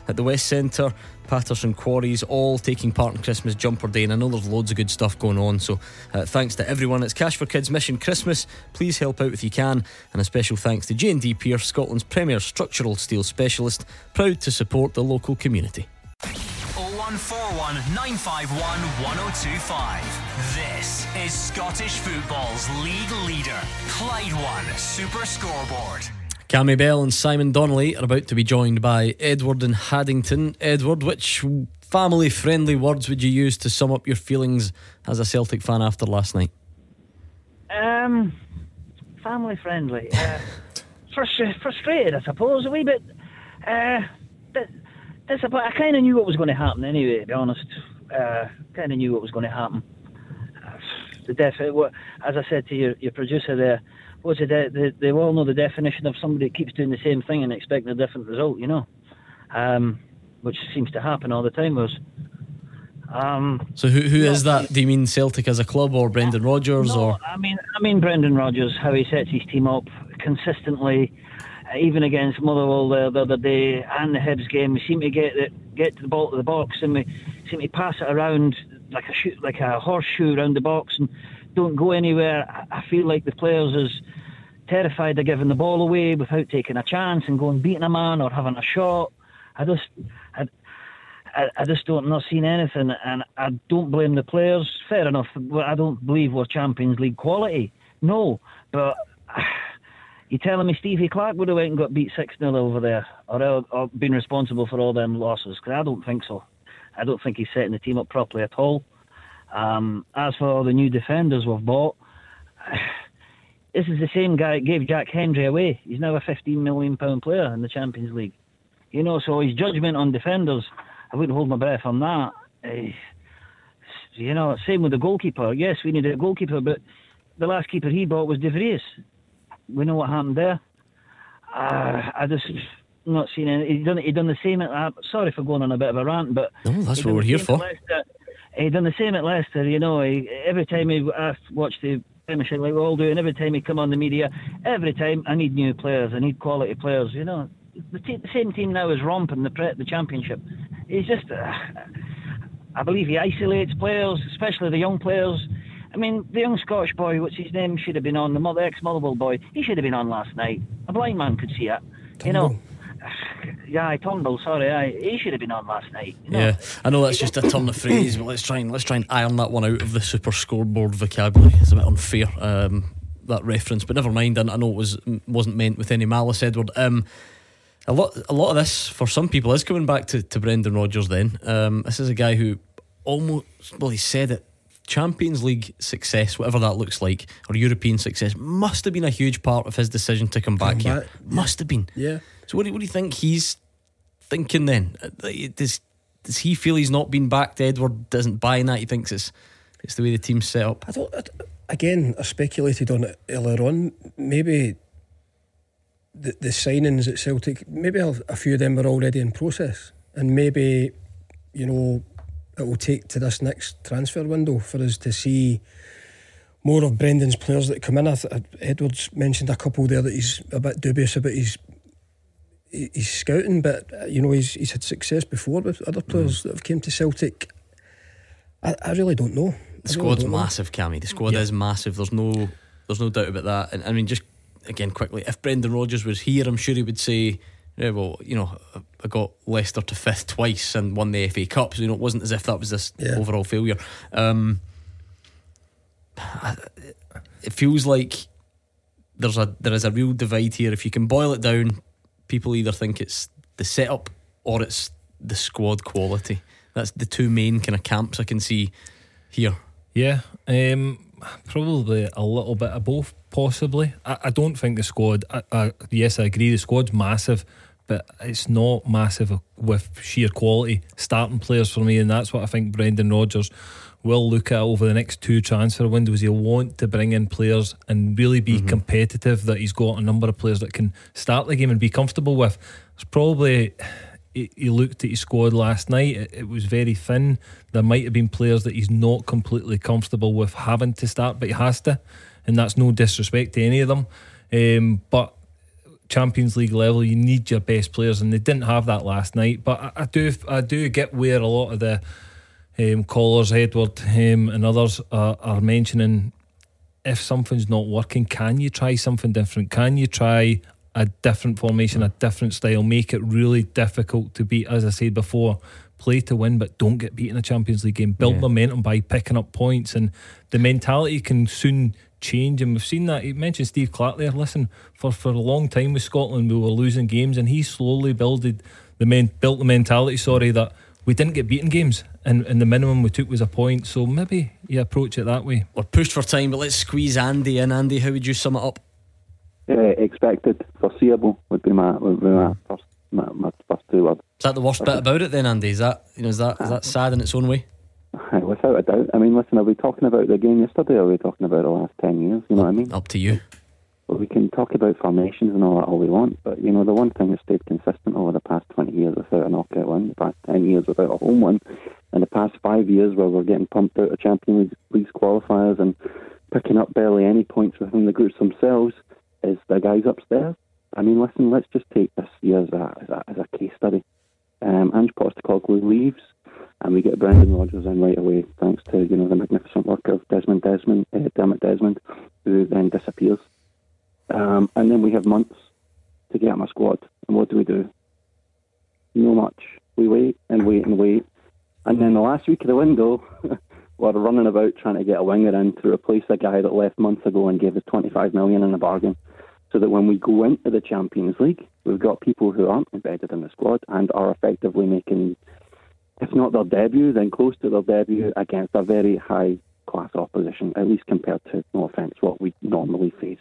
at the West Centre, Patterson Quarries, all taking part in Christmas Jumper Day. And I know there's loads of good stuff going on, so uh, thanks to everyone. It's Cash for Kids Mission Christmas. Please help out if you can. And a special thanks to J and D Pierce, Scotland's premier structural steel specialist, proud to support the local community. oh one four one, nine five one, one oh two five. This is Scottish football's league leader, Clyde One Super Scoreboard. Cammy Bell and Simon Donnelly are about to be joined by Edward in Haddington. Edward, which family friendly words would you use to sum up your feelings as a Celtic fan after last night? Um, family friendly. Uh, frust- frustrated, I suppose, a wee bit. Uh, th- disappointed. I kind of knew what was going to happen anyway, to be honest. Uh, kind of knew what was going to happen. Uh, the def- as I said to your, your producer there, what's the de- they, they all know the definition of somebody that keeps doing the same thing and expecting a different result, you know, um, which seems to happen all the time. Was um, so who who is that? Do you mean Celtic as a club or Brendan Rodgers? No, or I mean I mean Brendan Rodgers, how he sets his team up consistently, uh, even against Motherwell the, the other day and the Hibs game. We seem to get it, get to the ball to the box and we seem to pass it around like a shoot, like a horseshoe around the box and don't go anywhere. I feel like the players is terrified of giving the ball away without taking a chance and going beating a man or having a shot. I just, I, I, I just don't not seen anything, and I don't blame the players. Fair enough. I don't believe we're Champions League quality. No, but you telling me Stevie Clark would have went and got beat six nil over there, or, or been responsible for all them losses? Because I don't think so. I don't think he's setting the team up properly at all. Um, as for all the new defenders we've bought, this is the same guy that gave Jack Hendry away. He's now a fifteen million pound player in the Champions League. You know, so his judgment on defenders, I wouldn't hold my breath on that. Uh, you know, same with the goalkeeper. Yes, we need a goalkeeper, but the last keeper he bought was De Vries. We know what happened there. Uh, I just not seen any. He done he done the same at. Uh, sorry for going on a bit of a rant, but no, that's what we're here for. He done the same at Leicester, you know. He, every time he I watched the Premiership, like we all do, and every time he come on the media, every time I need new players, I need quality players. You know, the, te- the same team now is romping the pre- the Championship. He's just, uh, I believe he isolates players, especially the young players. I mean, the young Scottish boy, what's his name, should have been on. The mother ex-Motherwell boy, he should have been on last night. A blind man could see it, you know. Yeah, Turnbull, sorry, I, he should have been on last night. You know? Yeah, I know that's just a turn of phrase, but let's try and let's try and iron that one out of the Super Scoreboard vocabulary. It's a bit unfair, um, that reference, but never mind. I know it was wasn't meant with any malice, Edward. Um, a lot, a lot of this for some people is coming back to, to Brendan Rodgers. Then um, this is a guy who almost, well, he said it. Champions League success, whatever that looks like, or European success, must have been a huge part of his decision to come back come here. Back. Must have been. Yeah. So what do, what do you think he's thinking then? Does does he feel he's not been backed? Edward doesn't buy that. He thinks it's it's the way the team's set up. I don't. I, again, I speculated on it earlier on. Maybe the the signings at Celtic, maybe a, a few of them are already in process, and maybe, you know, it will take to this next transfer window for us to see more of Brendan's players that come in. I th- Edward's mentioned a couple there that he's a bit dubious about his his scouting, but you know, he's he's had success before with other players mm. that have came to Celtic. I, I really don't know. The squad's really massive, Cammy. The squad yeah. is massive. There's no there's no doubt about that. And I mean, just again quickly, if Brendan Rodgers was here, I'm sure he would say, yeah, well, you know, I got Leicester to fifth twice and won the F A Cup, so you know, it wasn't as if that was this yeah. overall failure. Um, it feels like there's a there is a real divide here. If you can boil it down, people either think it's the setup or it's the squad quality. That's the two main kind of camps I can see here. Yeah, um, probably a little bit of both, possibly. I, I don't think the squad. I, I, yes, I agree. The squad's massive, but it's not massive with sheer quality starting players for me, and that's what I think Brendan Rodgers will look at over the next two transfer windows. He'll want to bring in players and really be mm-hmm. competitive, that he's got a number of players that can start the game and be comfortable with. It's probably, he looked at his squad last night, it, it was very thin. There might have been players that he's not completely comfortable with having to start, but he has to, and that's no disrespect to any of them. Um, but Champions League level, you need your best players, and they didn't have that last night. But I, I do I do get where a lot of the um, callers, Edward um, and others, are, are mentioning, if something's not working, can you try something different? Can you try a different formation, a different style, make it really difficult to beat? As I said before, play to win, but don't get beat in a Champions League game. Build yeah. momentum by picking up points, and the mentality can soon change. And we've seen that. You mentioned Steve Clark there. Listen, for, for a long time with Scotland, we were losing games, and he slowly builded the men, built the mentality, sorry, that we didn't get beaten games, and, and the minimum we took was a point. So maybe you approach it that way. We're pushed for time, but let's squeeze Andy in. Andy, how would you sum it up? Uh, expected, foreseeable would be my would be my first my, my first two words. Is that the worst bit about it then, Andy? Is that, you know, is that is that sad in its own way? Without a doubt. I mean, listen, are we talking about the game yesterday, or are we talking about the last ten years? You know what I mean? Up to you. Well, we can talk about formations and all that all we want, but you know, the one thing that stayed consistent over the past twenty years without a knockout win, the past ten years without a home one, and the past five years where we're getting pumped out of Champions League qualifiers and picking up barely any points within the groups themselves, is the guys upstairs. I mean, listen, let's just take this year as a, as a, as a case study. Um, Ange Postecoglou leaves, and we get Brendan Rodgers in right away, thanks to, you know, the magnificent work of Desmond Desmond, uh, Dermot Desmond, who then disappears. Um, and then we have months to get him a squad. And what do we do? No much. We wait and wait and wait. And then the last week of the window, we're running about trying to get a winger in to replace a guy that left months ago and gave us twenty-five million in a bargain. So that when we go into the Champions League, we've got people who aren't embedded in the squad and are effectively making, if not their debut, then close to their debut against a very high-class opposition, at least compared to, no offence, what we normally face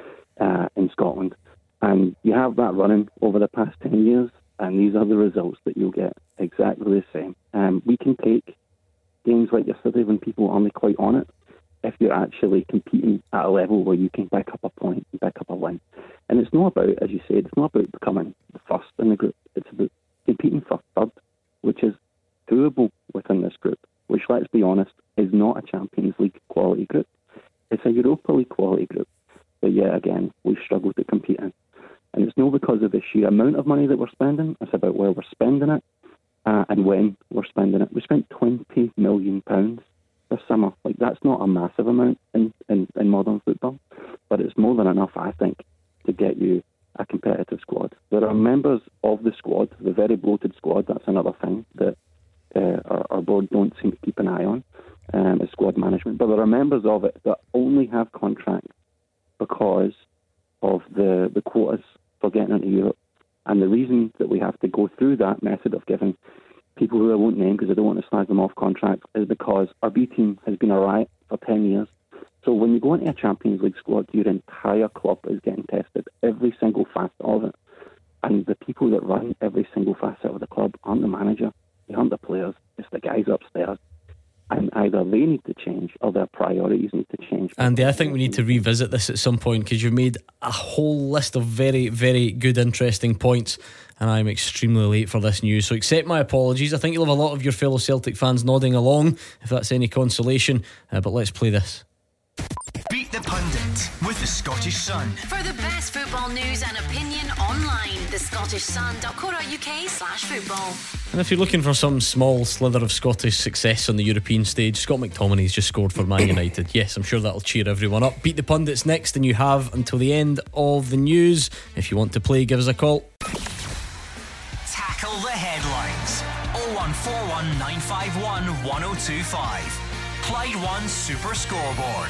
uh, in Scotland. And you have that running over the past ten years, and these are the results that you'll get exactly the same. Um, we can take games like yesterday when people aren't quite on it, if you're actually competing at a level where you can pick up a point and pick up a win. And it's not about, as you said, it's not about becoming the first in the group. It's about competing for third, which is doable within this group, which, let's be honest, is not a Champions League quality group. It's a Europa League quality group. But yet again, we've struggled to compete in. And it's not because of the sheer amount of money that we're spending, it's about where we're spending it uh, and when we're spending it. We spent twenty million pounds this summer. Like, that's not a massive amount in, in, in modern football, but it's more than enough, I think, to get you a competitive squad. There are members of the squad, the very bloated squad, that's another thing that uh, our, our board don't seem to keep an eye on, um, is squad management. But there are members of it that only have contracts because of the, the quotas for getting into Europe. And the reason that we have to go through that method of giving people who I won't name because I don't want to slag them off contracts is because our B team has been a riot for ten years. So when you go into a Champions League squad, your entire club is getting tested, every single facet of it. And the people that run every single facet of the club aren't the manager, they aren't the players, it's the guys upstairs. And either they need to change or their priorities need to change. Andy, I think we need to revisit this at some point, because you've made a whole list of very, very good, interesting points, and I'm extremely late for this news, so accept my apologies. I think you'll have a lot of your fellow Celtic fans nodding along, if that's any consolation, uh, but let's play this. Beat the Pundit with the Scottish Sun. For the best football news and opinion online, the scottish sun dot co dot uk slash football. And if you're looking for some small slither of Scottish success on the European stage, Scott McTominay's just scored for Man United. Yes, I'm sure that'll cheer everyone up. Beat the Pundits next, and you have until the end of the news. If you want to play, give us a call. Tackle the headlines. oh one four one nine five one one oh two five. Clyde One Super Scoreboard.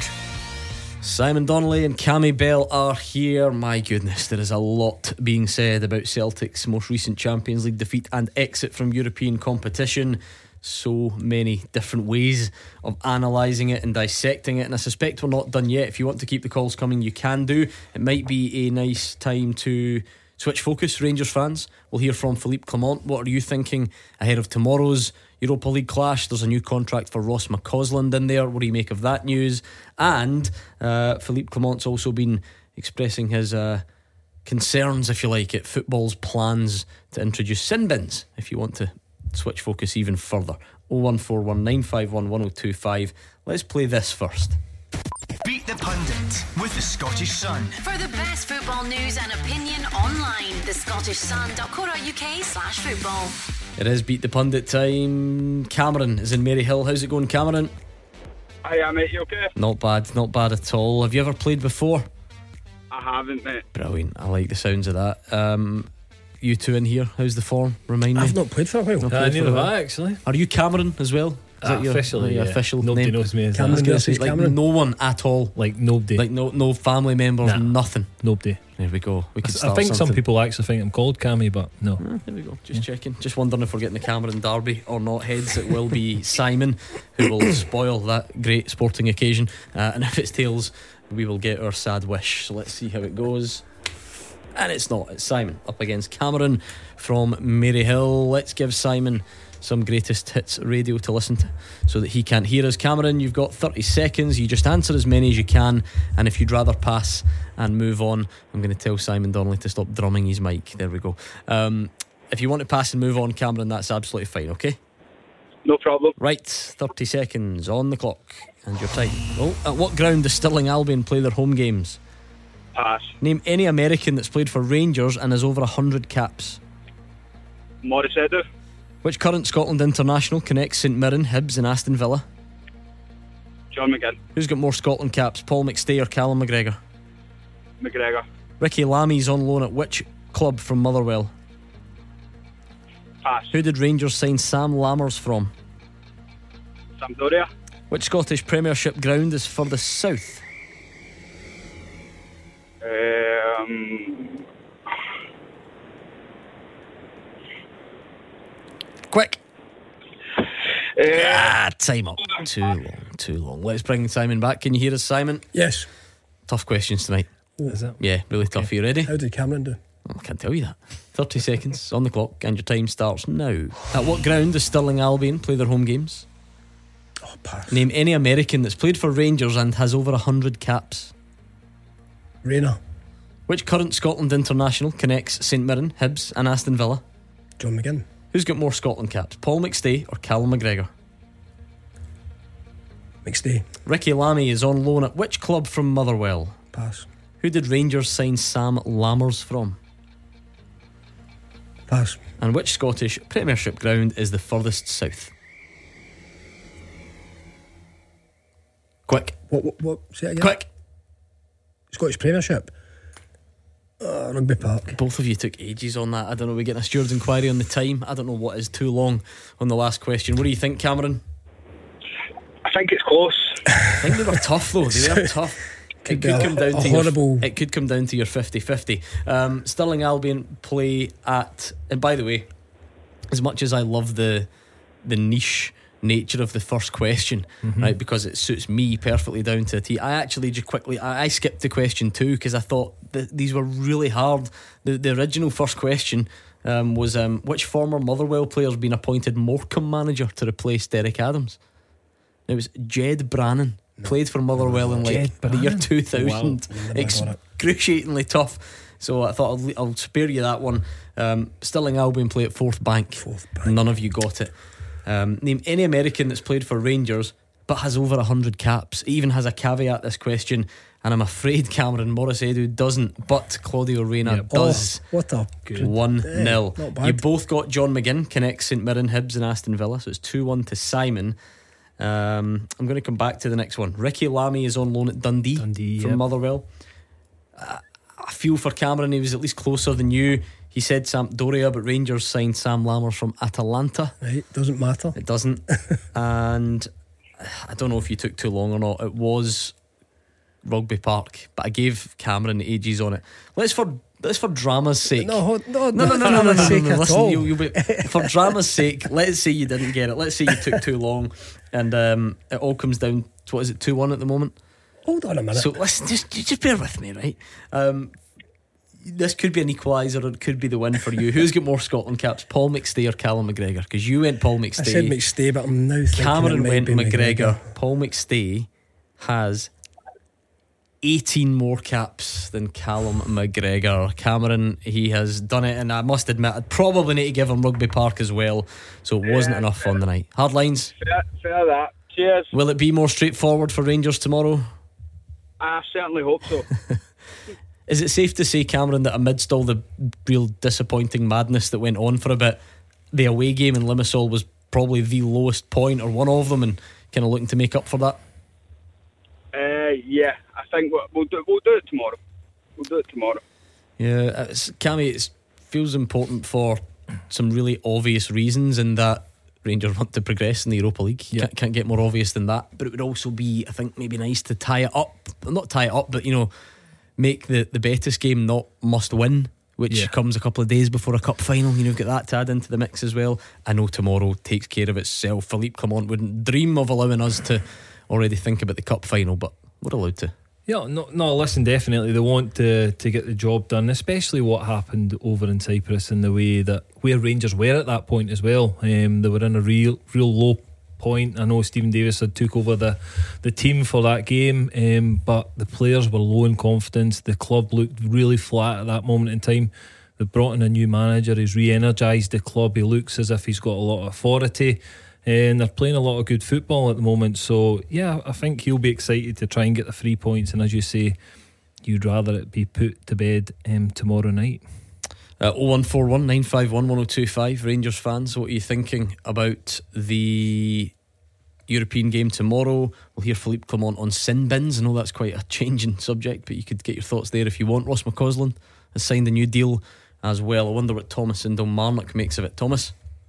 Simon Donnelly and Cammy Bell are here. My goodness, there is a lot being said about Celtic's most recent Champions League defeat and exit from European competition. So many different ways of analysing it and dissecting it, and I suspect we're not done yet. If you want to keep the calls coming, you can do. It might be a nice time to switch focus, Rangers fans. We'll hear from Philippe Clement. What are you thinking ahead of tomorrow's Europa League clash? There's a new contract for Ross McCausland in there. What do you make of that news? And uh, Philippe Clement's also been expressing his uh, concerns, if you like, at football's plans to introduce sin bins. If you want to switch focus even further, oh one four one nine five one one oh two five. Let's play this first. Beat the Pundit with the Scottish Sun. For the best football news and opinion online, the Scottish Sun dot co dot uk slash football. It is Beat the Pundit time. Cameron is in Maryhill. How's it going, Cameron? Hiya, mate, you okay? Not bad, not bad at all. Have you ever played before? I haven't, mate. Brilliant. I like the sounds of that. Um, you two in here, how's the form? Remind me. I've not played for a while. Not Uh, played neither for a have while. I, actually. Are you Cameron as well? Is Ah, that your, officially, your yeah. official Nobody name? knows me as that. I was Cameron gonna say, versus like Cameron. no one at all. Like nobody. Like no no family members, Nah. nothing. Nobody. There we go. We could I start think some something. people actually think I'm called Cammy, but no. Ah, there we go. Just checking. Just wondering if we're getting the Cameron Derby or not. Heads, it will be Simon who will spoil that great sporting occasion. Uh, and if it's tails, we will get our sad wish. So let's see how it goes. And it's not. It's Simon up against Cameron from Maryhill. Let's give Simon some greatest hits radio to listen to so that he can't hear us. Cameron, you've got thirty seconds. You just answer as many as you can, and if you'd rather pass and move on, I'm going to tell Simon Donnelly to stop drumming his mic. There we go. Um, if you want to pass and move on, Cameron, that's absolutely fine. Okay, No problem. right, thirty seconds on the clock and your time. Oh, at what ground does Stirling Albion play their home games? Pass. Name any American that's played for Rangers and has over one hundred caps. Morris Edu. Which current Scotland international connects St Mirren, Hibs and Aston Villa? John McGinn. Who's got more Scotland caps, Paul McStay or Callum McGregor? McGregor. Ricky Lammy's on loan at which club from Motherwell? Pass. Who did Rangers sign Sam Lammers from? Sampdoria. Which Scottish Premiership ground is furthest south? Um, Quick. Uh, ah, time up. Too long, too long. Let's bring Simon back. Can you hear us, Simon? Yes. Tough questions tonight. Is it? Yeah, really tough. Are you ready? How did Cameron do? I can't tell you that. thirty seconds on the clock and your time starts now. At what ground does Stirling Albion play their home games? Oh, pass. Name any American that's played for Rangers and has over one hundred caps. Rayner. Which current Scotland international connects St Mirren, Hibs and Aston Villa? John McGinn. Who's got more Scotland caps, Paul McStay or Callum McGregor? McStay. Ricky Lammy is on loan at which club from Motherwell? Pass. Who did Rangers sign Sam Lammers from? Pass. And which Scottish Premiership ground is the furthest south? Quick. What, what, what? Say it again. Quick. Scottish Premiership. Uh, Rugby Park. Both of you took ages on that. I don't know, we're getting a steward's inquiry on the time. I don't know what is too long on the last question. What do you think, Cameron? I think it's close. I think they were tough though. They were tough. It could a- come down a to horrible- your, it could come down to your fifty-fifty. um, Stirling Albion play at, and by the way, as much as I love the the niche nature of the first question, Mhm. right, because it suits me perfectly down to a T, I actually just quickly I, I skipped to question two because I thought that these were really hard. The the original first question um, was um, which former Motherwell player has been appointed Morecambe manager to replace Derek Adams? It was Jed Brannan. Played for Motherwell in like Jed the year Brannan? two thousand. Wow. Never got it. Excruciatingly tough. So I thought I'll, I'll spare you that one. um, Stirling Albion play at Fourth Bank. Fourth Bank. None of you got it. um, Name any American that's played for Rangers but has over one hundred caps. It even has a caveat, this question, and I'm afraid Cameron Morris Edu doesn't, but Claudio Reyna Yep. does. Oh, what a Good. one Eh, nil. not bad. You both got John McGinn connects St Mirren, Hibs and Aston Villa, so it's two one to Simon. um, I'm going to come back to the next one. Ricky Lammy is on loan at Dundee, Dundee, from yep. Motherwell. uh, I feel for Cameron, he was at least closer than you. He said Sampdoria, but Rangers signed Sam Lammers from Atalanta. Right, doesn't matter. It doesn't. And I don't know if you took too long or not. It was Rugby Park, but I gave Cameron ages on it. Let's for let's for drama's sake. No, ho- no, No, no, no, not no, no, no, drama's sake no, no. at Listen, all. you, you'll be, for drama's sake, let's say you didn't get it. Let's say you took too long, and um, it all comes down to, what is it, two one at the moment? Hold on a minute. So listen, just just bear with me, right? Um, this could be an equaliser, or it could be the win for you. Who's got more Scotland caps, Paul McStay or Callum McGregor? Because you went Paul McStay. I said McStay, but I'm now thinking Cameron it might went be McGregor. Paul McStay has eighteen more caps than Callum McGregor. Cameron, he has done it, and I must admit, I'd probably need to give him Rugby Park as well. So it wasn't Yeah, enough fun tonight. Hard lines. Fair, fair that. Cheers. Will it be more straightforward for Rangers tomorrow? I certainly hope so. Is it safe to say, Cameron, that amidst all the real disappointing madness that went on for a bit, the away game in Limassol was probably the lowest point or one of them, and kind of looking to make up for that? Uh, yeah, I think we'll, we'll do we'll do it tomorrow. We'll do it tomorrow. Yeah, it's, Cammy, it feels important for some really obvious reasons, in that Rangers want to progress in the Europa League. Yeah. Can't, can't get more obvious than that. But it would also be, I think, maybe nice to tie it up. Not tie it up, but, you know, make the, the Betis game not must win, which Yeah. comes a couple of days before a cup final. You know, you've got that to add into the mix as well. I know tomorrow takes care of itself. Philippe Clement wouldn't dream of allowing us to already think about the cup final, but we're allowed to. Yeah, no, no. Listen, definitely they want to to get the job done, especially what happened over in Cyprus and the way that where Rangers were at that point as well. Um, they were in a real, real low point. I know Stephen Davis had took over the the team for that game, um, but the players were low in confidence. The club looked really flat at that moment in time. They brought in a new manager. He's re-energised the club. He looks as if he's got a lot of authority. And they're playing a lot of good football at the moment. So yeah, I think he'll be excited to try and get the three points. And as you say, you'd rather it be put to bed um, tomorrow night. uh, oh one four one nine five one one oh two five. Rangers fans, what are you thinking about the European game tomorrow? We'll hear Philippe Clement on sin bins. I know that's quite a changing subject, but you could get your thoughts there if you want. Ross McCausland has signed a new deal as well. I wonder what Thomas in Kilmarnock makes of it. Thomas?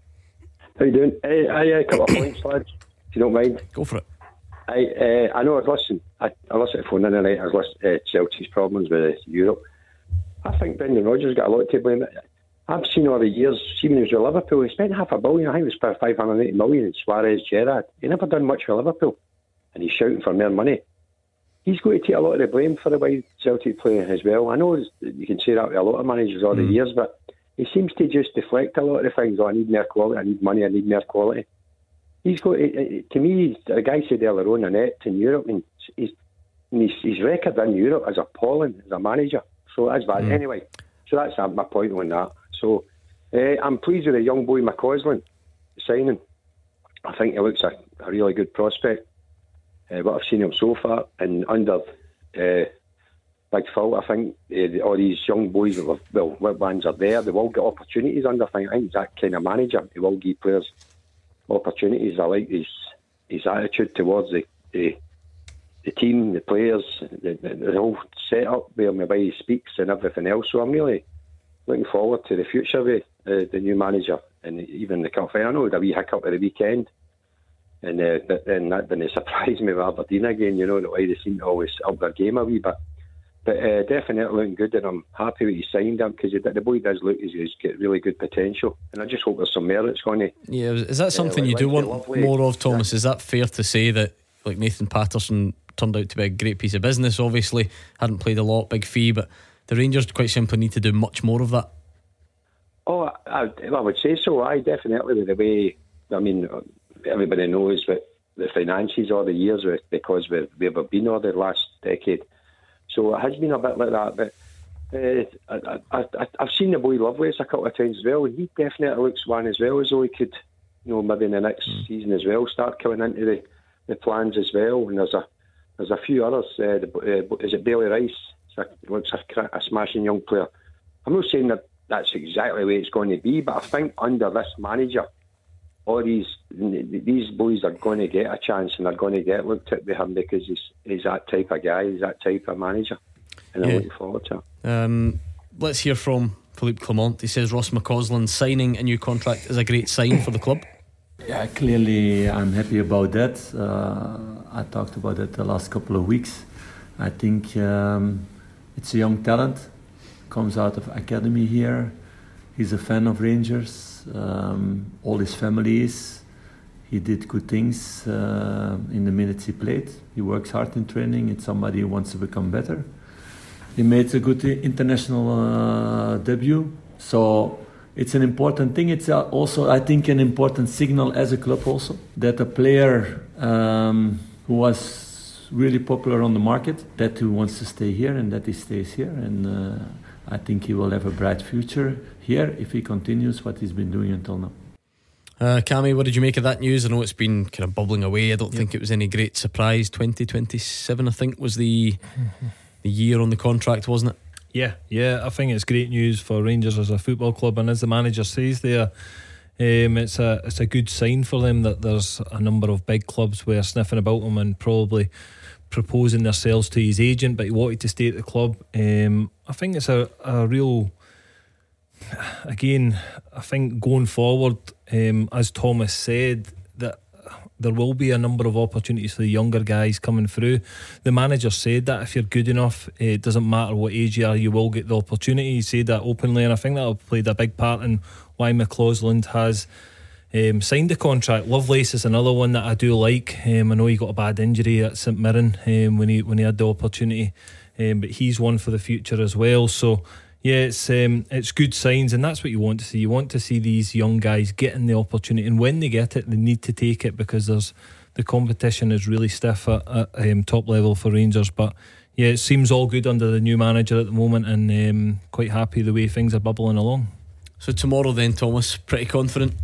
How you doing? Uh, I uh, a couple of points, lads, if you don't mind. Go for it. I uh, I know I was listening. I, I listened to phone in the night. I was listening to Chelsea's problems with Europe. I think Brendan Rodgers got a lot to blame. I've seen all the years. See when he was with Liverpool, he spent half a billion. I think it was for five hundred eighty million in Suarez, Gerrard. He never done much for Liverpool, and he's shouting for more money. He's going to take a lot of the blame for the way Celtic play as well. I know you can say that with a lot of managers all mm. the years, but he seems to just deflect a lot of the things. Oh, I need more quality, I need money, I need more quality. He's got, to me, the guy said earlier on, Annette in Europe, and his, his, his record in Europe is appalling as a manager. So that's bad. Mm. Anyway, so that's my point on that. So uh, I'm pleased with the young boy McCausland signing. I think he looks a, a really good prospect. Uh, what I've seen him so far, and under uh, Big Phil, I think uh, all these young boys, well, what ones are there, they will get opportunities under. I think he's that kind of manager. He will give players opportunities. I like his his attitude towards the the, the team, the players, the, the, the whole setup, where maybe he speaks and everything else. So I'm really looking forward to the future with uh, the new manager and even the cup final. I know the wee hiccup at the weekend. And uh, but then that didn't surprise me with Aberdeen again, you know, the way they seem to always up their game a wee bit. But uh, definitely looking good, and I'm happy that he signed him, because the boy does look as he's got really good potential. And I just hope there's some merit going to. Yeah, is that something uh, like, you do like want more of, Thomas? Yeah. Is that fair to say that, like, Nathan Patterson turned out to be a great piece of business, obviously, hadn't played a lot, big fee, but the Rangers quite simply need to do much more of that? Oh, I, I would say so. I definitely, with the way, I mean, everybody knows what the finances are the years with, because we've, we've been over the last decade. So it has been a bit like that. But uh, I, I, I've seen the boy Lovelace a couple of times as well, and he definitely looks one as well, as though he could, you know, maybe in the next mm. season as well, start coming into the, the plans as well. And there's a there's a few others. Uh, the, uh, is it Bailey Rice? He looks a, a smashing young player. I'm not saying that that's exactly the way it's going to be, but I think under this manager, all these these boys are going to get a chance, and they're going to get looked at with him, because he's, he's that type of guy, he's that type of manager, and I'm yeah. looking forward to it. Um, let's hear from Philippe Clement. He says Ross McCausland signing a new contract is a great sign for the club. Yeah, clearly I'm happy about that. Uh, I talked about it the last couple of weeks. I think um, it's a young talent, comes out of academy here. He's a fan of Rangers. Um, all his family is. He did good things uh, in the minutes he played. He works hard in training. It's somebody who wants to become better. He made a good international uh, debut. So it's an important thing. It's also, I think, an important signal as a club also, that a player um, who was really popular on the market, that he wants to stay here and that he stays here. And uh, I think he will have a bright future here if he continues what he's been doing until now. Uh, Cammy, what did you make of that news? I know it's been kind of bubbling away. I don't yep. think it was any great surprise. twenty twenty-seven, I think, was the the year on the contract, wasn't it? Yeah, yeah. I think it's great news for Rangers as a football club, and as the manager says there, um, it's a it's a good sign for them that there's a number of big clubs where sniffing about him and probably proposing themselves to his agent, but he wanted to stay at the club. Um, I think it's a, a real. Again, I think going forward, um, as Thomas said, that there will be a number of opportunities for the younger guys coming through. The manager said that if you're good enough, it doesn't matter what age you are, you will get the opportunity. He said that openly, and I think that played a big part in why McLaughlin has um, signed the contract. Lovelace is another one that I do like. Um, I know he got a bad injury at St Mirren um, when he when he had the opportunity, um, but he's one for the future as well. So. Yeah, it's um, it's good signs, and that's what you want to see. You want to see these young guys getting the opportunity, and when they get it, they need to take it, because there's the competition is really stiff at, at um, top level for Rangers. But yeah, it seems all good under the new manager at the moment, and um, quite happy the way things are bubbling along. So tomorrow then, Thomas, pretty confident?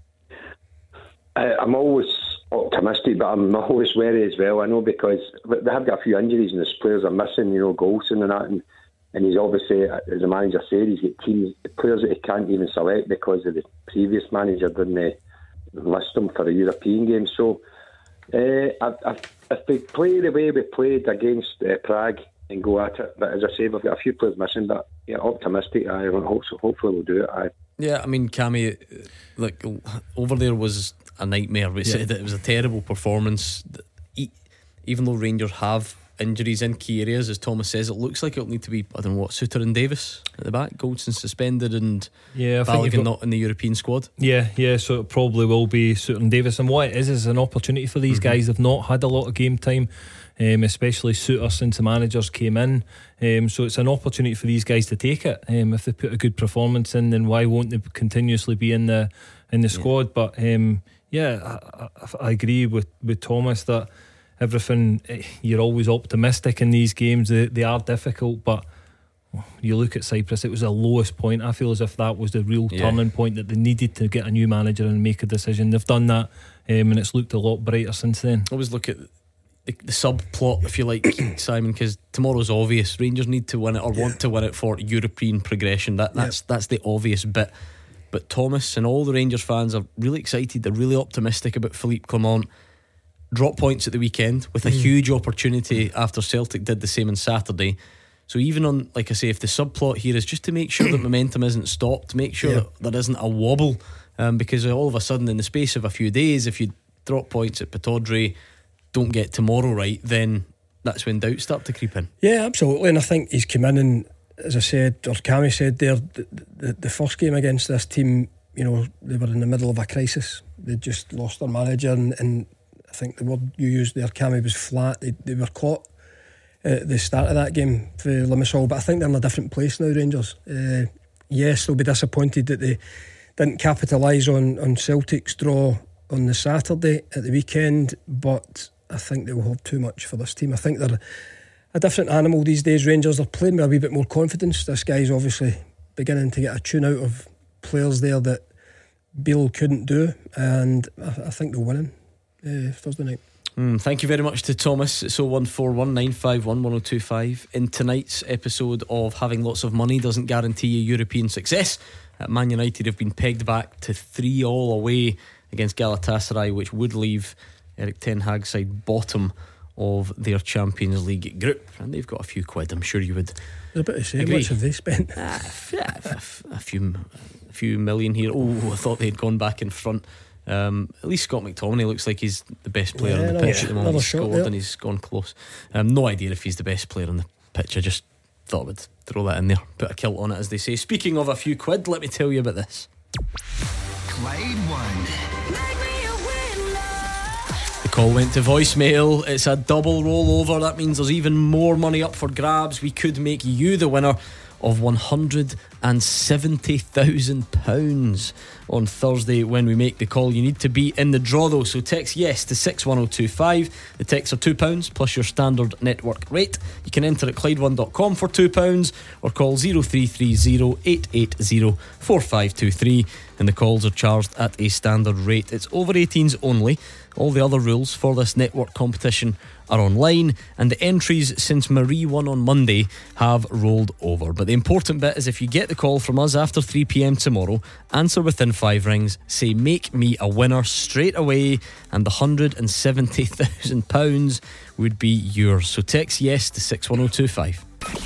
I, I'm always optimistic, but I'm always wary as well. I know, because they have got a few injuries and there's players are missing, you know, Golson and that, and And he's obviously, as the manager said, he's got teams, players that he can't even select because of the previous manager didn't uh, list them for a European game. So, uh, if, if they play the way we played against uh, Prague and go at it, but as I say, we've got a few players missing, but yeah, optimistic. I also hopefully we'll do it. I. Yeah, I mean, Cammy, like over there was a nightmare. We yeah. said that it was a terrible performance. Even though Rangers have injuries in key areas, as Thomas says, it looks like it'll need to be, I don't know what, Suter and Davis at the back. Goldson suspended, and yeah, Balogun not in the European squad. Yeah, yeah, so it probably will be Suter and Davis. And what it is is an opportunity for these mm-hmm. guys. They've not had a lot of game time, um, especially Suter since the managers came in. Um, so it's an opportunity for these guys to take it. Um, if they put a good performance in, then why won't they continuously be in the in the squad? Yeah. But um, yeah, I, I, I agree with, with Thomas that everything, you're always optimistic in these games. They, they are difficult, but you look at Cyprus, it was the lowest point. I feel as if that was the real yeah. turning point, that they needed to get a new manager and make a decision. They've done that, um, and it's looked a lot brighter since then. I always look at the, the subplot, if you like, Simon, because tomorrow's obvious. Rangers need to win it, or yeah. want to win it for European progression. That That's, yep. that's the obvious bit. But Thomas and all the Rangers fans are really excited. They're really optimistic about Philippe Clement. Drop points at the weekend with a mm. huge opportunity after Celtic did the same on Saturday. So even on, like I say, if the subplot here is just to make sure that momentum isn't stopped, make sure yeah. that there isn't a wobble, um, because all of a sudden in the space of a few days, if you drop points at Pittodrie, don't get tomorrow right, then that's when doubts start to creep in. Yeah, absolutely. And I think he's come in, and as I said, or Cammy said there, the, the, the first game against this team, you know, they were in the middle of a crisis. They just lost their manager, and, and I think the word you used there, Cammy, was flat. They, they were caught at the start of that game for Limassol, but I think they're in a different place now, Rangers. Uh, yes, they'll be disappointed that they didn't capitalise on, on Celtic's draw on the Saturday at the weekend, but I think they will have too much for this team. I think they're a different animal these days, Rangers. They're playing with a wee bit more confidence. This guy's obviously beginning to get a tune out of players there that Beale couldn't do, and I, I think they'll win him Uh, Thursday night. Mm, thank you very much to Thomas. It's oh one four one nine five one one oh two five. In tonight's episode of Having Lots of Money Doesn't Guarantee You European Success, uh, Man United have been pegged back to three all away against Galatasaray, which would leave Erik ten Hag's side bottom of their Champions League group, and they've got a few quid. I'm sure you would There's a bit to say. How much have they spent? uh, yeah, a, a few a few million here. Oh, I thought they'd gone back in front. Um, at least Scott McTominay looks like he's the best player yeah, on the pitch at the moment. He's scored and he's gone close. Um, no idea if he's the best player on the pitch. I just thought I would throw that in there, put a kilt on it, as they say. Speaking of a few quid, let me tell you about this. Clyde One. The call went to voicemail. It's a double rollover. That means there's even more money up for grabs. We could make you the winner of one hundred seventy thousand pounds on Thursday when we make the call. You need to be in the draw though, so text yes to six one oh two five. The texts are two pounds plus your standard network rate. You can enter at Clyde one dot com for two pounds or call oh three three oh, eight eight oh, four five two three, and the calls are charged at a standard rate. It's over eighteens only. All the other rules for this network competition are online, and the entries since Marie won on Monday have rolled over. But the important bit is if you get the call from us after three p.m. tomorrow, answer within five rings, say make me a winner straight away, and the one hundred seventy thousand pounds would be yours. So text yes to six one oh two five.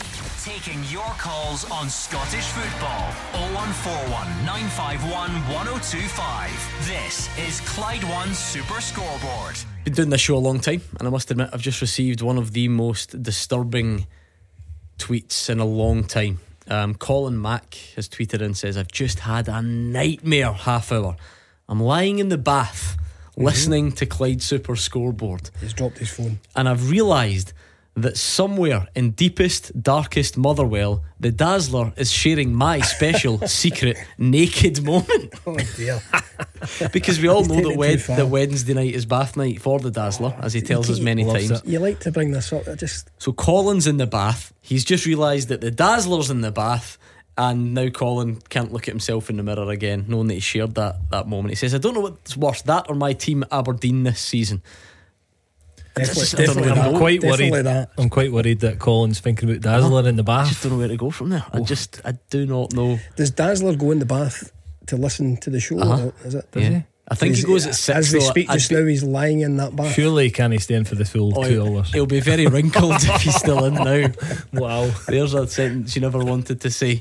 Taking your calls on Scottish football. oh one four one, nine five one, one oh two five. This is Clyde One Super Scoreboard. Been doing this show a long time, and I must admit I've just received one of the most disturbing tweets in a long time. um, Colin Mack has tweeted and says, I've just had a nightmare half hour. I'm lying in the bath mm-hmm. listening to Clyde Super Scoreboard. He's dropped his phone, and I've realised that somewhere in deepest, darkest Motherwell, the Dazzler is sharing my special secret naked moment. Oh dear. Because we all He's know that, taken it wed- too far. that Wednesday night is bath night for the Dazzler, as he tells us many Loves times. it. You like to bring this up. I just So Colin's in the bath. He's just realised that the Dazzler's in the bath, and now Colin can't look at himself in the mirror again, knowing that he shared that, that moment. He says, I don't know what's worse, that or my team Aberdeen this season. Definitely, Just- I don't know definitely where to I'm go. quite Definitely worried. that. I'm quite worried that Colin's thinking about Dazzler Uh-huh. in the I bath. just don't know where to go from there. I just, I do not know. Does Dazzler go in the bath to listen to the show? Uh-huh. Is it? Yeah. he? I think he He's- goes at six. As we though. speak I'd just be- now, he's lying in that bath. Surely can he stay in for the full Oh, two he'll, hours? he'll be very wrinkled if he's still in now. Wow. There's a sentence you never wanted to say.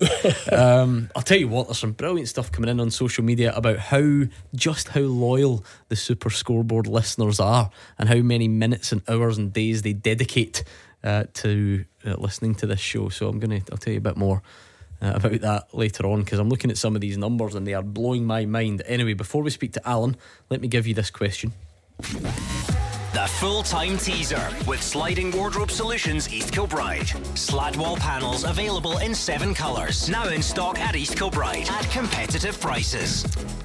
um, I'll tell you what, there's some brilliant stuff coming in on social media about how just how loyal the Super Scoreboard listeners are, and how many minutes and hours and days they dedicate uh, to uh, listening to this show. So I'm gonna I'll tell you a bit more Uh, about that later on, because I'm looking at some of these numbers and they are blowing my mind. Anyway, before we speak to Alan, let me give you this question. The full-time teaser with Sliding Wardrobe Solutions East Kilbride. Slat wall panels available in seven colours. Now in stock at East Kilbride at competitive prices.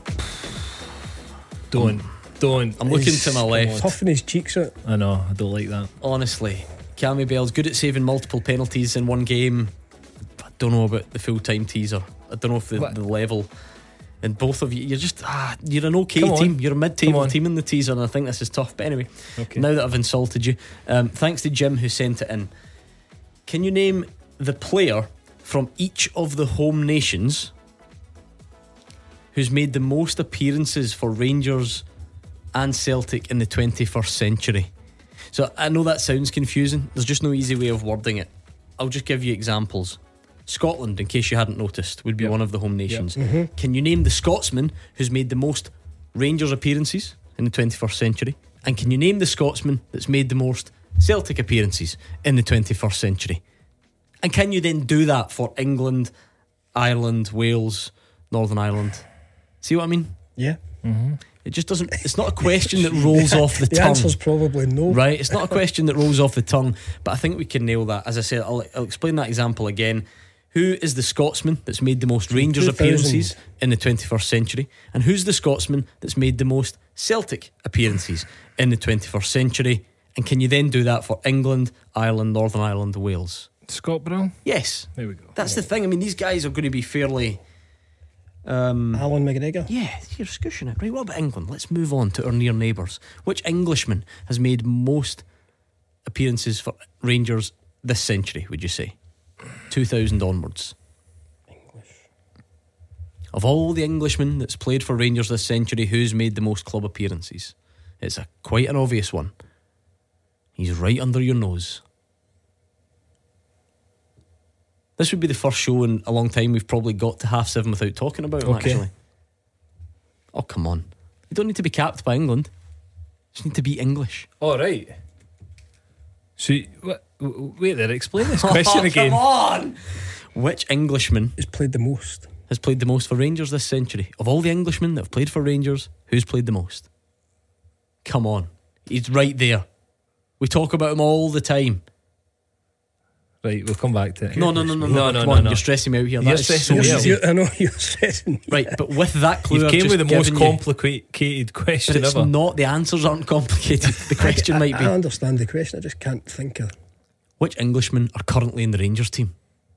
Don't, don't. I'm looking He's to my left. puffing his cheeks out. I know, I don't like that. Honestly, Cammy Bell's good at saving multiple penalties in one game. I don't know about the full-time teaser. I don't know if the, the level. And both of you, you're just ah, you're an okay Come on. team. You're a mid-table Come on. team in the teaser, and I think this is tough. But anyway, Okay. now that I've insulted you, um, thanks to Jim who sent it in. Can you name the player from each of the home nations who's made the most appearances for Rangers and Celtic in the twenty-first century? So I know that sounds confusing. There's just no easy way of wording it. I'll just give you examples. Scotland, in case you hadn't noticed, would be Yep. one of the home nations. Yep. Mhm. Can you name the Scotsman who's made the most Rangers appearances in the twenty-first century? And can you name the Scotsman that's made the most Celtic appearances in the twenty-first century? And can you then do that for England, Ireland, Wales, Northern Ireland? See what I mean? Yeah. Mm-hmm. It just doesn't. It's not a question that rolls off the, The tongue. answer's probably no. Right, it's not a question that rolls off the tongue, but I think we can nail that. As I said, I'll, I'll explain that example again. Who is the Scotsman that's made the most Rangers two thousand. appearances in the twenty-first century? And who's the Scotsman that's made the most Celtic appearances in the twenty-first century? And can you then do that for England, Ireland, Northern Ireland, Wales? Scott Brown? Yes. There we go. That's the thing. I mean, these guys are going to be fairly... Um, Alan McGregor. Yeah, you're scushing it. Right, what about England? Let's move on to our near neighbours. Which Englishman has made most appearances for Rangers this century, would you say? two thousand onwards. English. Of all the Englishmen that's played for Rangers this century, who's made the most club appearances? It's a quite an obvious one. He's right under your nose. This would be the first show in a long time we've probably got to half seven without talking about him, Okay. actually. Oh, come on. You don't need to be capped by England. You just need to be English. All right. So, you- what, w- w- wait there, explain this question Oh, again. Come on! Which Englishman has played the most? Has played the most for Rangers this century? Of all the Englishmen that have played for Rangers, who's played the most? Come on. He's right there. We talk about him all the time. Right, we'll come back to it. No, no, no, no, no, no, no, come no, on, no. You're stressing me out here. You're That is stressing so me out. easy. You- I know you're stressing. Right, but with that clue, You I've came just with the most given you- complicated question But it's ever. not. The answers aren't complicated. The question might be: I understand the question. I just can't think of. which Englishmen are currently in the Rangers team?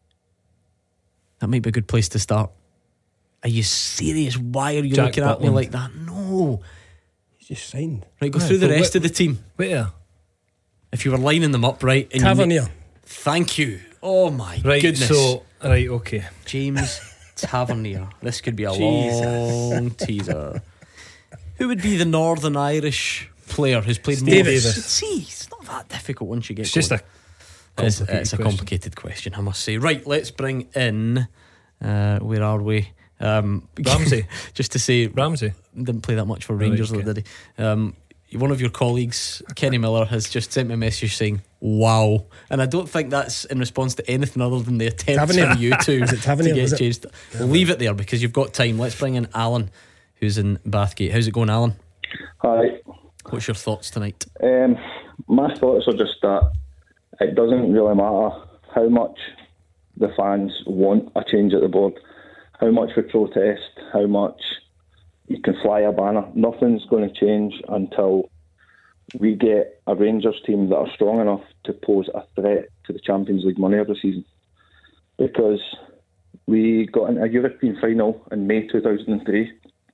That might be a good place to start. Are you serious? Why are you Jack looking at me Butland. like that? No. He's just signed. Right, go Right, through the but rest wh- of the team. Where? If you were lining them up right, and you Tavernier. ma- thank you. Oh my Right, goodness. so right, okay. James Tavernier. This could be a Jesus. long teaser. Who would be the Northern Irish player who's played more? Davis. See, it's not that difficult once you get. It's just going. a It's, complicated it's a question. complicated question, I must say. Right, let's bring in. Uh, where are we? Um, Ramsey. just to say, Ramsey didn't play that much for Right, Rangers, okay. though, did he? Um, one of your colleagues, Kenny Miller, has just sent me a message saying, "Wow!" And I don't think that's in response to anything other than the attempts Tavernier. from you two Is it to Tavernier? get Was it? changed. We'll leave it there because you've got time. Let's bring in Alan, who's in Bathgate. How's it going, Alan? Hi. What's your thoughts tonight? Um, my thoughts are just that it doesn't really matter how much the fans want a change at the board, how much we protest, how much you can fly a banner. Nothing's going to change until we get a Rangers team that are strong enough to pose a threat to the Champions League money every season. Because we got into a European final in May two thousand three.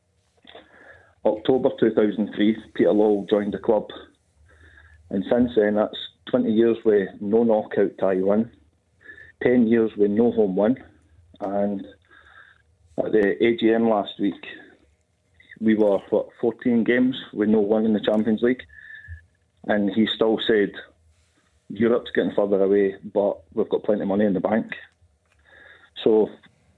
October two thousand three, Peter Lowell joined the club. And since then, that's twenty years with no knockout tie win, ten years with no home win. And at the A G M last week, we were, what, fourteen games with no win in the Champions League. And he still said, Europe's getting further away, but we've got plenty of money in the bank. So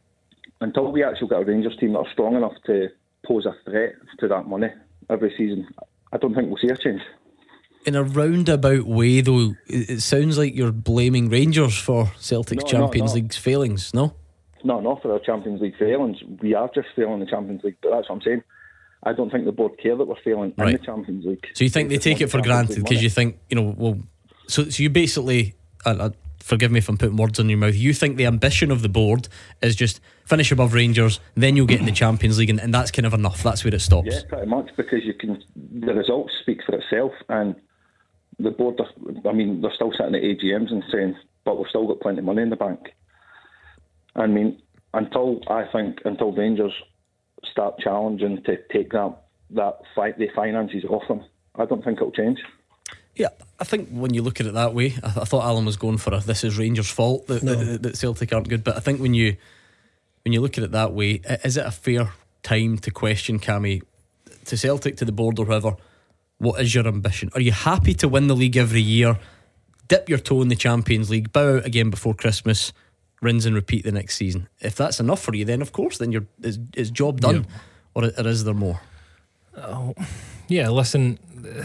until we actually get a Rangers team that are strong enough to pose a threat to that money every season, I don't think we'll see a change. In a roundabout way, though, it it sounds like you're blaming Rangers for Celtic's No, Champions no, no. League's failings, no? No, not for our Champions League failings. We are just failing the Champions League, but that's what I'm saying. I don't think the board care that we're failing in Right. the Champions League. So you think they just take want it for the Champions granted League because money. you think, you know, well, so, so you basically, uh, uh, forgive me if I'm putting words in your mouth, you think the ambition of the board is just finish above Rangers, then you'll get in the Champions League, and, and that's kind of enough, that's where it stops. Yeah, pretty much, because you can. The results speak for itself, and the board, are, I mean, they're still sitting at A G Ms and saying, but we've still got plenty of money in the bank. I mean, until I think until Rangers start challenging to take that that fi- the finances off them, I don't think it'll change. Yeah, I think when you look at it that way, I, th- I thought Alan was going for a this is Rangers' fault that, No. that, that Celtic aren't good, but I think when you when you look at it that way, i- is it a fair time to question, Cammy, to Celtic, to the board or whoever, what is your ambition? Are you happy to win the league every year, dip your toe in the Champions League, bow out again before Christmas, rinse and repeat the next season? If that's enough for you, then of course then you're it's, it's job done. Yeah. Or, or is there more? Oh, yeah, listen,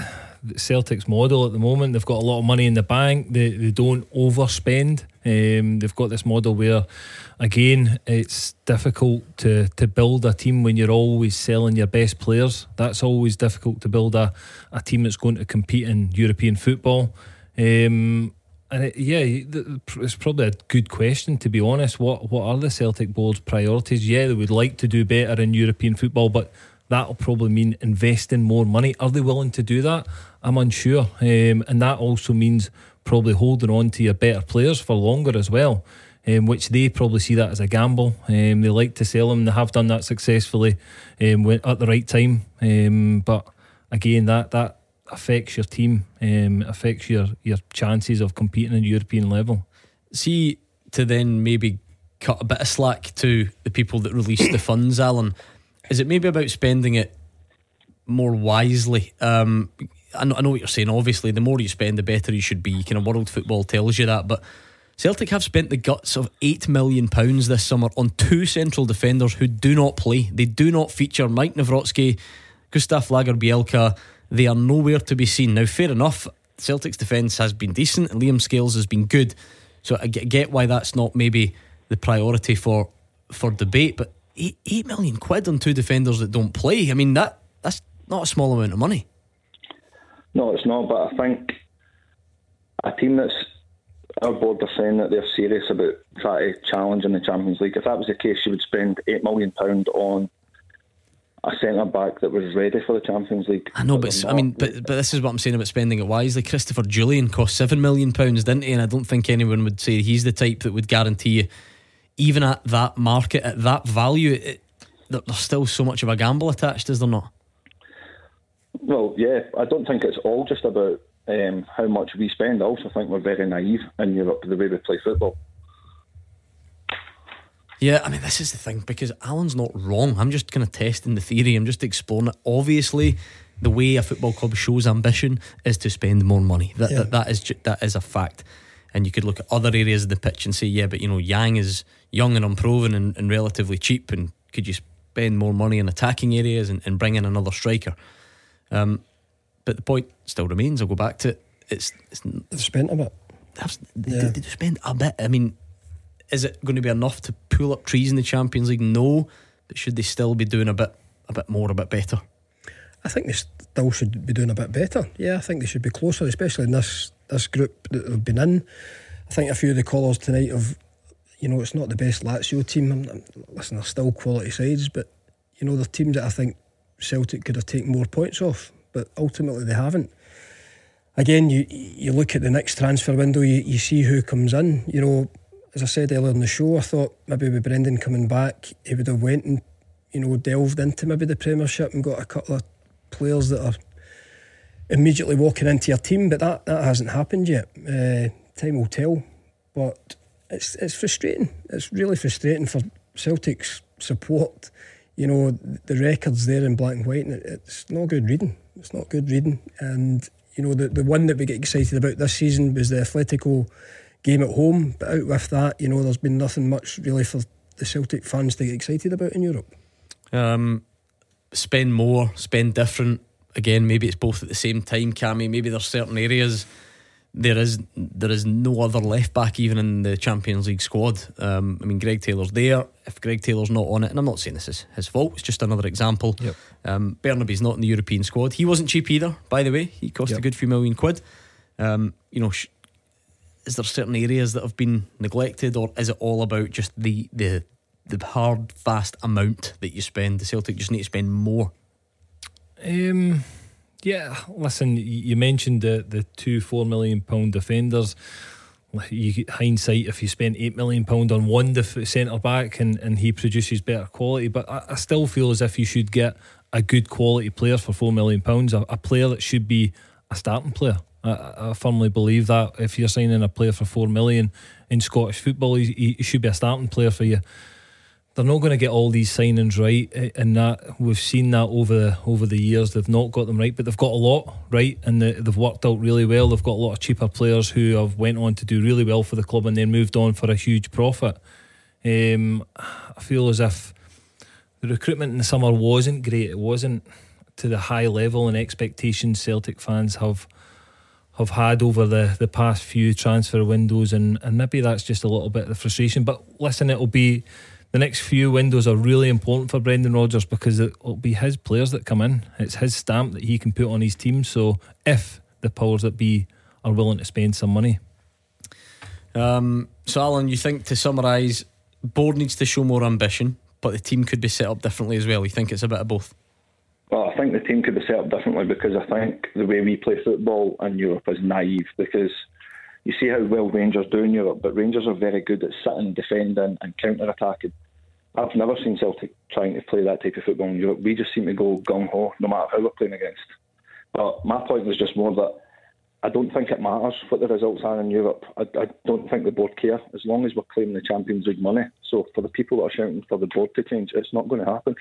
Celtic's model at the moment, they've got a lot of money in the bank, they, they don't overspend. Um, they've got this model where, again, it's difficult to, to build a team when you're always selling your best players. That's always difficult to build a, a team that's going to compete in European football. Um, and it, yeah, it's probably a good question, to be honest. What what are the Celtic board's priorities? Yeah, they would like to do better in European football, but that'll probably mean investing more money. Are they willing to do that? I'm unsure. Um, and that also means probably holding on to your better players for longer as well, um, which they probably see that as a gamble. Um, they like to sell them. They have done that successfully um, when, at the right time. Um, but again, that that affects your team, um, affects your, your chances of competing at European level. See, to then maybe cut a bit of slack to the people that release the funds, Alan, is it maybe about spending it more wisely? Um, I, know, I know what you're saying. Obviously, the more you spend, the better you should be. Kind of world football tells you that. But Celtic have spent the guts of eight million pounds this summer on two central defenders who do not play. They do not feature. Mike Nawrocki, Gustav Lagerbielke, they are nowhere to be seen. Now, fair enough, Celtic's defence has been decent and Liam Scales has been good. So I get why that's not maybe the priority for, for debate. But Eight, eight million quid on two defenders that don't play. I mean, that that's not a small amount of money. No, it's not, but I think a team that's our board are saying that they're serious about trying to challenge in the Champions League. If that was the case, you would spend eight million pounds on a centre back that was ready for the Champions League. I know, but I mean, but but this is what I'm saying about spending it wisely. Christopher Julian cost seven million pounds, didn't he? And I don't think anyone would say he's the type that would guarantee you, even at that market, at that value, it, there's still so much of a gamble attached, is there not? Well, yeah, I don't think it's all just about um, how much we spend. I also think we're very naive in Europe the way we play football. Yeah, I mean, this is the thing, because Alan's not wrong. I'm just kind of testing the theory. I'm just exploring it. Obviously, the way a football club shows ambition is to spend more money. That Yeah. that, that is ju- that is a fact. And you could look at other areas of the pitch and say, yeah, but you know, Yang is young and unproven and, and relatively cheap, and could you spend more money in attacking areas and, and bring in another striker? Um, but the point still remains. I'll go back to it. It's, it's they've spent a bit. They, yeah. they, they spend a bit. I mean, is it going to be enough to pull up trees in the Champions League? No, but should they still be doing a bit, a bit more, a bit better? I think they still should be doing a bit better. Yeah, I think they should be closer, especially in this this group that they've been in. I think a few of the callers tonight have, you know, it's not the best Lazio team. I'm, I'm, listen, they're still quality sides, but you know, they're teams that I think Celtic could have taken more points off, but ultimately they haven't. Again, you you look at the next transfer window, you, you see who comes in. You know, as I said earlier in the show, I thought maybe with Brendan coming back, he would have went and, you know, delved into maybe the Premiership and got a couple of players that are immediately walking into your team, but that, that hasn't happened yet. Uh, time will tell, but it's it's frustrating. It's really frustrating for Celtic's support. You know, the records there in black and white, and it, it's not good reading. It's not good reading. And, you know, the, the one that we get excited about this season was the Atletico game at home, but out with that, you know, there's been nothing much really for the Celtic fans to get excited about in Europe. Um, spend more, spend different. Again, maybe it's both at the same time, Cammy. Maybe there's certain areas there is there is no other left back even in the Champions League squad. Um, I mean, Greg Taylor's there. If Greg Taylor's not on it, and I'm not saying this is his fault, it's just another example. Yep. Um, Bernaby's not in the European squad. He wasn't cheap either, by the way. He cost Yep. a good few million quid. Um, you know, sh- is there certain areas that have been neglected, or is it all about just the the the hard, fast amount that you spend? The Celtic just need to spend more. Um, yeah, listen, you mentioned the the two four million pound defenders. You hindsight, if you spent eight million pound on one def- centre back and, and he produces better quality, but I, I still feel as if you should get a good quality player for four million pounds, a, a player that should be a starting player. I, I firmly believe that if you're signing a player for four million in Scottish football, he, he should be a starting player for you. They're not going to get all these signings right, and that we've seen that over over the years. They've not got them right, but they've got a lot right, and they, they've worked out really well. They've got a lot of cheaper players who have went on to do really well for the club and then moved on for a huge profit. Um, I feel as if the recruitment in the summer wasn't great. It wasn't to the high level and expectations Celtic fans have have had over the, the past few transfer windows, and, and maybe that's just a little bit of the frustration. But listen, it'll be the next few windows are really important for Brendan Rodgers because it'll be his players that come in. It's his stamp that he can put on his team. So if the powers that be are willing to spend some money. Um, so Alan, you think, to summarise, board needs to show more ambition, but the team could be set up differently as well. You think it's a bit of both? Well, I think the team could be set up differently because I think the way we play football in Europe is naive, because you see how well Rangers do in Europe, but Rangers are very good at sitting, defending and counter-attacking. I've never seen Celtic trying to play that type of football in Europe. We just seem to go gung-ho no matter who we're playing against. But my point was just more that I don't think it matters what the results are in Europe. I, I don't think the board care, as long as we're claiming the Champions League money. So for the people that are shouting for the board to change, it's not going to happen.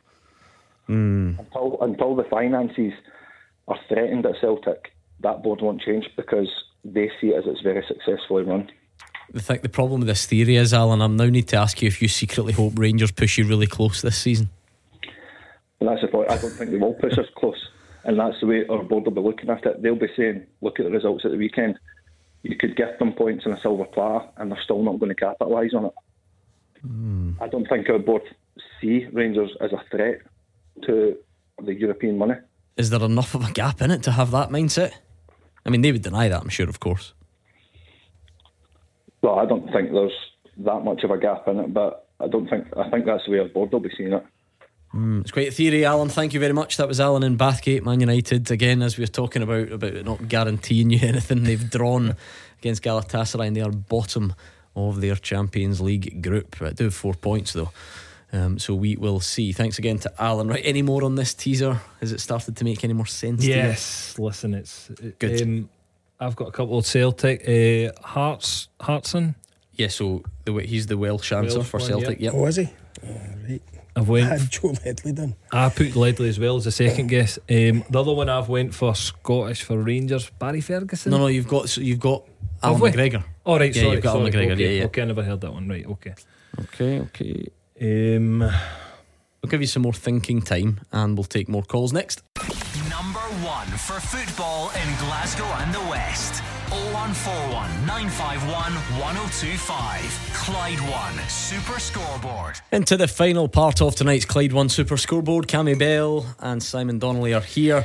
Mm. Until, until the finances are threatened at Celtic, that board won't change because they see it as it's very successfully run. I think the problem with this theory is, Alan, I now need to ask you if you secretly hope Rangers push you really close this season. And that's the point. I don't think they will push us close, and that's the way our board will be looking at it. They'll be saying, look at the results at the weekend. You could give them points on a silver platter and they're still not going to capitalise on it. Mm. I don't think our board see Rangers as a threat to the European money. Is there enough of a gap in it to have that mindset? I mean, they would deny that, I'm sure, of course. Well, I don't think there's that much of a gap in it, but I don't think I think that's the way our board will be seeing it. Mm, it's quite a theory, Alan. Thank you very much. That was Alan in Bathgate, Man United. Again, as we were talking about about it not guaranteeing you anything, they've drawn against Galatasaray and they are bottom of their Champions League group. But do have four points though, um, so we will see. Thanks again to Alan. Right, any more on this teaser? Has it started to make any more sense? Yes, to you? Listen, it's good. Um, I've got a couple of Celtic. Uh, Hearts, Hartson. Yeah, so the he's the Welsh answer Welsh for one, Celtic. yep. Yep. Oh, is he? Oh, right. I've went. I had Joe Ledley done. I put Ledley as well as a second guess. Um, the other one I've went for Scottish for Rangers, Barry Ferguson. No, no, you've got so you've got Have Alan we? McGregor. Oh right, yeah, sorry, you've got sorry. Alan McGregor. Okay, yeah, yeah. okay, I never heard that one. Right, okay, okay, okay. Um, we'll give you some more thinking time, and we'll take more calls next. Number one for football in Glasgow and the West. oh one four one, nine five one, one oh two five. Clyde One Super Scoreboard. Into the final part of tonight's Clyde One Super Scoreboard. Cammy Bell and Simon Donnelly are here,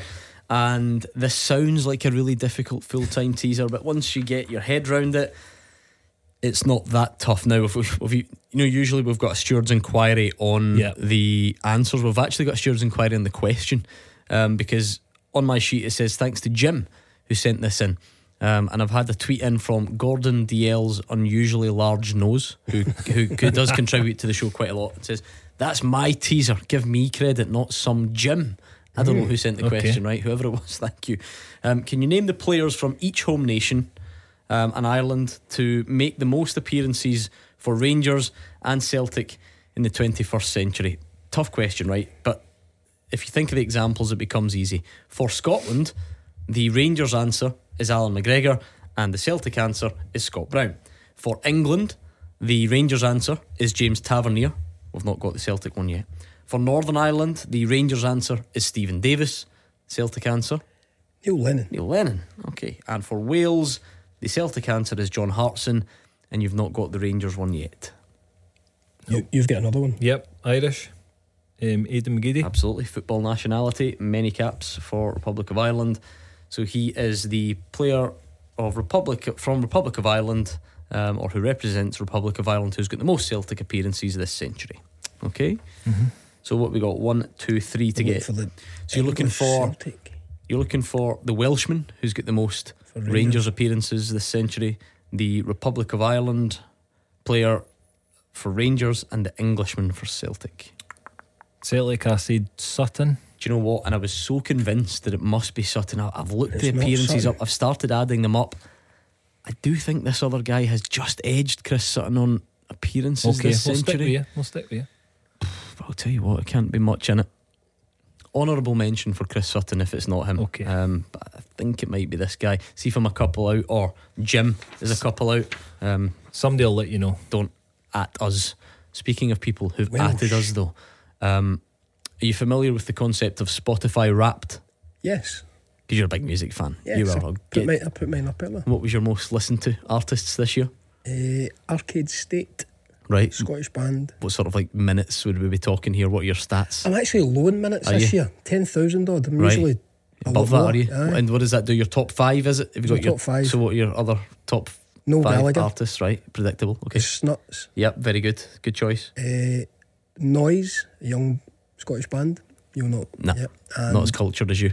and this sounds like a really difficult full-time teaser, but once you get your head round it, it's not that tough. Now, if we, if you, you know, usually we've got a steward's inquiry on Yep. the answers. We've actually got a steward's inquiry on the question, um, because on my sheet it says thanks to Jim who sent this in. Um, and I've had a tweet in from Gordon D L's unusually large nose, who, who who does contribute to the show quite a lot. It says, that's my teaser, give me credit, not some Jim. I don't know who sent the Okay. question, right? Whoever it was, thank you. Um, can you name the players from each home nation um, and Ireland to make the most appearances for Rangers and Celtic in the twenty-first century? Tough question, right? But if you think of the examples, it becomes easy. For Scotland, the Rangers answer is Alan McGregor and the Celtic answer is Scott Brown. For England, the Rangers answer is James Tavernier. We've not got the Celtic one yet. For Northern Ireland, the Rangers answer is Stephen Davis. Celtic answer, Neil Lennon. Neil Lennon. Okay. And for Wales, the Celtic answer is John Hartson, and you've not got the Rangers one yet. You, you've got another one. Yep, Irish. Um, Aidan McGeady. Absolutely. Football nationality, many caps for Republic of Ireland. So he is the player of Republic from Republic of Ireland, um, or who represents Republic of Ireland, who's got the most Celtic appearances this century. Okay. Mm-hmm. So what we got? One, two, three to Look get. for the So you're looking English for Celtic. you're looking for the Welshman who's got the most For Rangers. Rangers. appearances this century, the Republic of Ireland player for Rangers, and the Englishman for Celtic. Celtic, I said Sutton. Do you know what? And I was so convinced that it must be Sutton. I- I've looked It's the not appearances Sutton. up. I've started adding them up. I do think this other guy has just edged Chris Sutton on appearances Okay, this we'll stick with century. you. We'll stick with you. But I'll tell you what, it can't be much in it. Honourable mention for Chris Sutton if it's not him. Okay. Um, but I think it might be this guy. See if I'm a couple out, or Jim is a couple out. Um, Somebody will let you know. Don't at us. Speaking of people who've Welsh. atted us though, um, are you familiar with the concept of Spotify Wrapped? Yes. Because you're a big music fan. Yes. You I are. put, Get- mine, I put mine up earlier. What was your most listened to artists this year? Uh, Arcade State, Right. Scottish band. What sort of like minutes would we be talking here? What are your stats? I'm actually low in minutes Are this you? year. ten thousand odd. I'm Right. usually a Above lot that, more. are you? Aye. And what does that do? Your top five, is it? Have you got My your top five. So what are your other top Noel five Gallagher. artists? Right, predictable. Okay. The Snuts. Yep, very good. Good choice. Uh, Noise, a young Scottish band. You'll know. Nah, Yep. And not as cultured as you.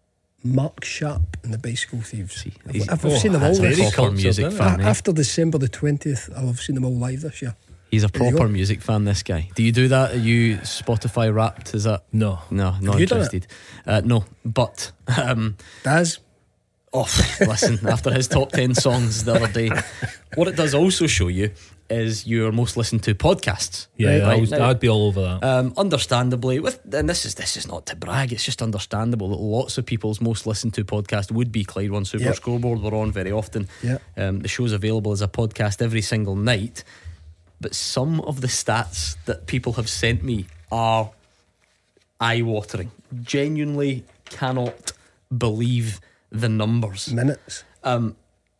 Mark Sharp and the Bicycle Thieves. See, I've, he's- I've, I've Oh, seen them all That's a this very proper cultured, music isn't it? fan. A- eh? After December the twentieth, I'll have seen them all live this year. He's a There you proper go. music fan. This guy. Do you do that? Are you Spotify Wrapped? Is that No. no? Not you done it? interested. Uh, no, but um, Daz, Oh, listen, after his top ten songs the other day, what it does also show you is your most listened to podcasts. Yeah, Right I was, now, I'd be all over that. um, understandably, with and this is this is not to brag, it's just understandable that lots of people's most listened to podcast would be Clyde One Super Yep. Scoreboard. We're on very often. Yep. Um, the show's available as a podcast every single night. But some of the stats that people have sent me are eye-watering. Genuinely cannot believe the numbers. minutes. Um,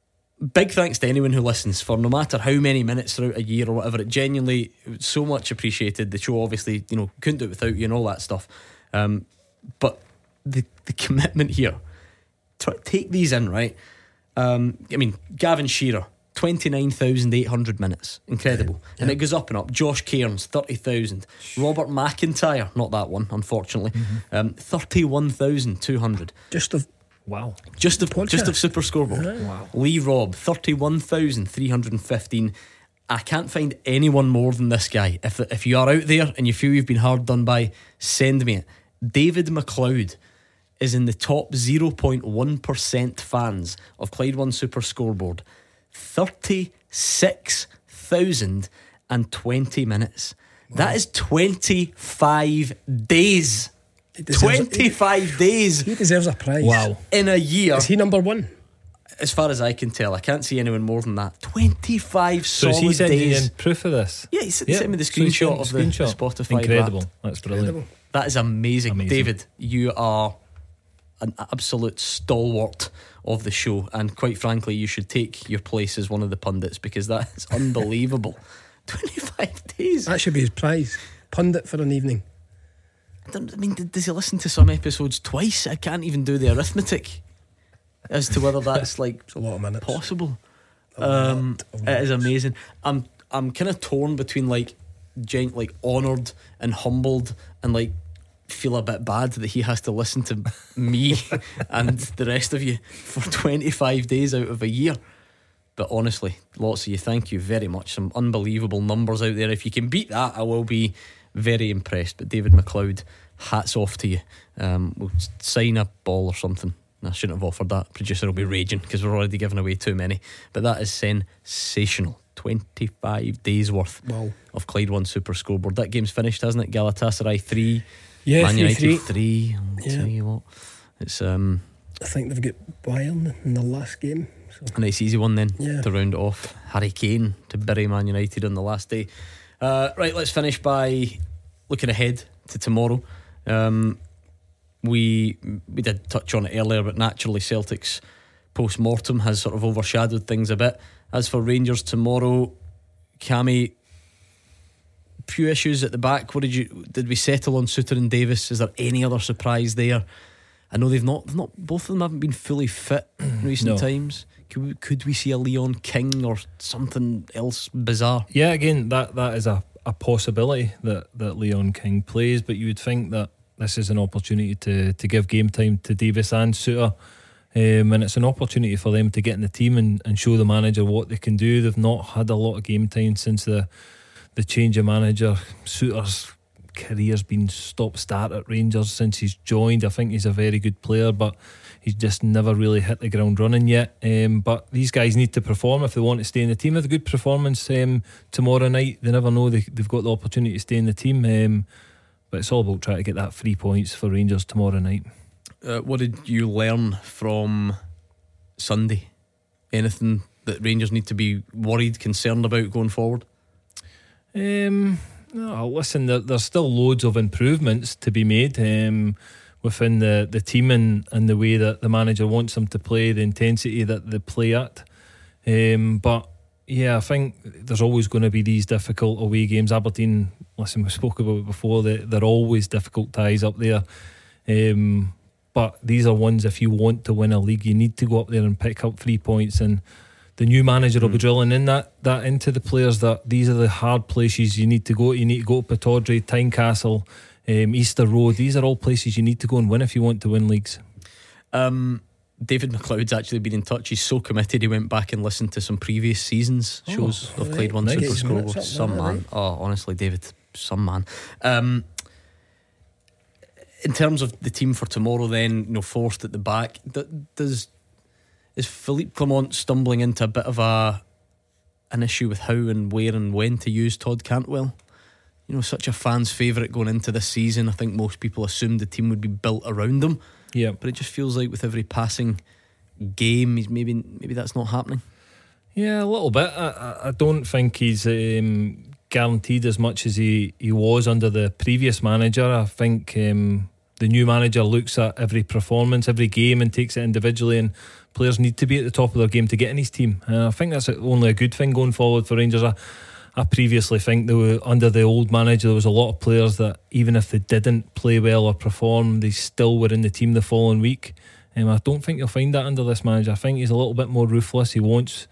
big thanks to anyone who listens for no matter how many minutes throughout a year or whatever. It genuinely so much appreciated. The show obviously, you know, couldn't do it without you and all that stuff. Um, but the the commitment here, try, take these in, right? Um, I mean, Gavin Shearer, twenty-nine thousand eight hundred minutes. Incredible. Yeah. And yeah. it goes up and up. Josh Cairns, thirty thousand. Robert McIntyre, not that one, unfortunately, mm-hmm. um, thirty-one thousand two hundred. Just of Wow. Just of Podcast. just of Super Scoreboard. Right. Wow. Lee Robb, thirty-one thousand three hundred fifteen. I can't find anyone more than this guy. If if you are out there and you feel you've been hard done by, send me it. David McLeod is in the top zero point one percent fans of Clyde One Super Scoreboard. thirty-six thousand twenty minutes. Wow. That is twenty-five days. twenty-five days. He deserves a prize. Wow. In a year. Is he number one? As far as I can tell, I can't see anyone more than that. twenty-five so solid is he sending days. in proof of this? Yeah, he sent yep. me the so screenshot of the, the screenshot. Spotify. Incredible. Wrapped. That's brilliant. Incredible. That is amazing. amazing. David, you are an absolute stalwart of the show, and quite frankly, you should take your place as one of the pundits, because that is unbelievable. twenty-five days. That should be his prize. Pundit for an evening. I, don't, I mean, does he listen to some episodes twice? I can't even do the arithmetic as to whether that's like it's a lot of minutes. Possible. A um, lot of it is amazing. I'm I'm kind of torn between like, gent, like honoured and humbled, and like feel a bit bad that he has to listen to me and the rest of you for twenty-five days out of a year. But honestly, lots of you, thank you very much. Some unbelievable numbers out there. If you can beat that, I will be very impressed. But David McLeod, hats off to you. Um, we'll sign a ball or something. I shouldn't have offered that. Producer will be raging because we're already giving away too many. But that is sensational. twenty-five days worth wow. of Clyde One Super Scoreboard. That game's finished, hasn't it? Galatasaray three, yeah, Man United three, three. I'll yeah. tell you what, it's um. I think they've got Bayern in the last game. So. A nice easy one then yeah. to round it off. Harry Kane to bury Man United on the last day. Uh, right, let's finish by looking ahead to tomorrow. Um, we we did touch on it earlier, but naturally Celtic's post-mortem has sort of overshadowed things a bit. As for Rangers tomorrow, Cammy, few issues at the back. What did you did we settle on Suter and Davis? Is there any other surprise there? I know they've not, they've not both of them haven't been fully fit in recent no. times. Could we, could we see a Leon King or something else bizarre? Yeah, again, that, that is a, a possibility that, that Leon King plays, but you would think that this is an opportunity to, to give game time to Davis and Suter, um, and it's an opportunity for them to get in the team and, and show the manager what they can do. They've not had a lot of game time since the the change of manager. Suter's career's been stop-start at Rangers since he's joined. I think he's a very good player, but he's just never really hit the ground running yet. Um, but these guys need to perform if they want to stay in the team. With a good performance um, tomorrow night, they never know they, they've got the opportunity to stay in the team. Um, but it's all about trying to get that three points for Rangers tomorrow night. Uh, what did you learn from Sunday? Anything that Rangers need to be worried, concerned about going forward? Um, no, listen, there, there's still loads of improvements to be made um, within the, the team and, and the way that the manager wants them to play, the intensity that they play at. Um, but yeah, I think there's always going to be these difficult away games. Aberdeen, listen, we spoke about it before, they, they're always difficult ties up there. Um, but these are ones, if you want to win a league, you need to go up there and pick up three points. And the new manager will be drilling in that, that into the players, that these are the hard places you need to go. You need to go to Pittodrie, Tynecastle, um, Easter Road. These are all places you need to go and win if you want to win leagues. Um, David McLeod's actually been in touch. He's so committed he went back and listened to some previous seasons oh, shows of right. Clyde One nice. Super Scoreboard. Some man. Right. Oh, honestly, David, some man. Um, in terms of the team for tomorrow, then, you know, Forst at the back, does is Philippe Clement stumbling into a bit of a an issue with how and where and when to use Todd Cantwell? You know, such a fan's favourite going into this season. I think most people assumed the team would be built around him. Yeah, but it just feels like with every passing game, he's maybe maybe that's not happening. Yeah, a little bit. I, I don't think he's um, guaranteed as much as he, he was under the previous manager. I think um, the new manager looks at every performance, every game, and takes it individually, and players need to be at the top of their game to get in his team. And I think that's only a good thing going forward for Rangers. I, I previously think there were, under the old manager, there was a lot of players that even if they didn't play well or perform, they still were in the team the following week. Um, I don't think you'll find that under this manager. I think he's a little bit more ruthless. He wants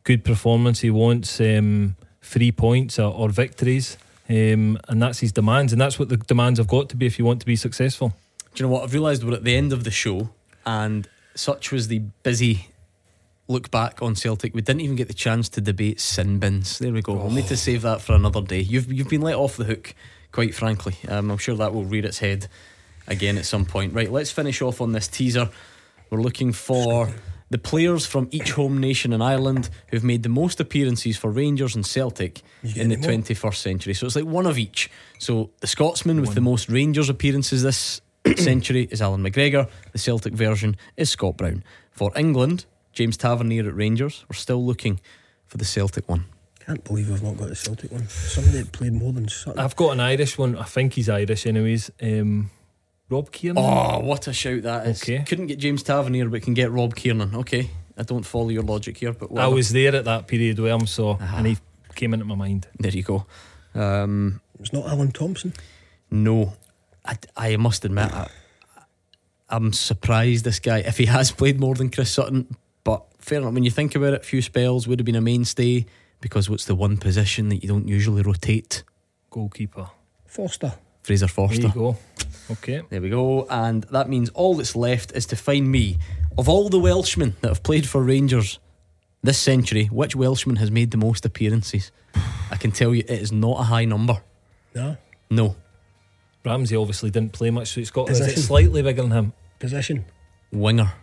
good performance. He wants um, three points or, or victories, um, and that's his demands, and that's what the demands have got to be if you want to be successful. Do you know what? I've realised we're at the end of the show, and such was the busy look back on Celtic, we didn't even get the chance to debate sin bins. There we go. We'll need to save that for another day. You've you've been let off the hook, quite frankly. um, I'm sure that will rear its head again at some point. Right, let's finish off on this teaser. We're looking for the players from each home nation in Ireland who've made the most appearances for Rangers and Celtic in the twenty-first century. So it's like one of each. So the Scotsman with the most Rangers appearances this century is Alan McGregor. The Celtic version is Scott Brown. For England, James Tavernier at Rangers. We're still looking for the Celtic one. Can't believe we've not got the Celtic one. Somebody that played more than Sutton. I've got an Irish one. I think he's Irish anyways. um, Rob Kiernan. Oh, what a shout that is. Okay. Couldn't get James Tavernier but can get Rob Kiernan. Okay, I don't follow your logic here, but I whatever. was there at that period with him, so uh-huh. and he came into my mind. There you go. um, It's not Alan Thompson. No, I, I must admit I, I'm surprised this guy, if he has played more than Chris Sutton. But fair enough, when you think about it, a few spells would have been a mainstay, because what's the one position that you don't usually rotate? Goalkeeper. Forster. Fraser Forster. There you go. Okay. There we go. And that means all that's left is to find me, of all the Welshmen that have played for Rangers this century, which Welshman has made the most appearances. I can tell you it is not a high number. No. No. Ramsey obviously didn't play much, so it's got, is it Position. slightly bigger than him? Position. Winger.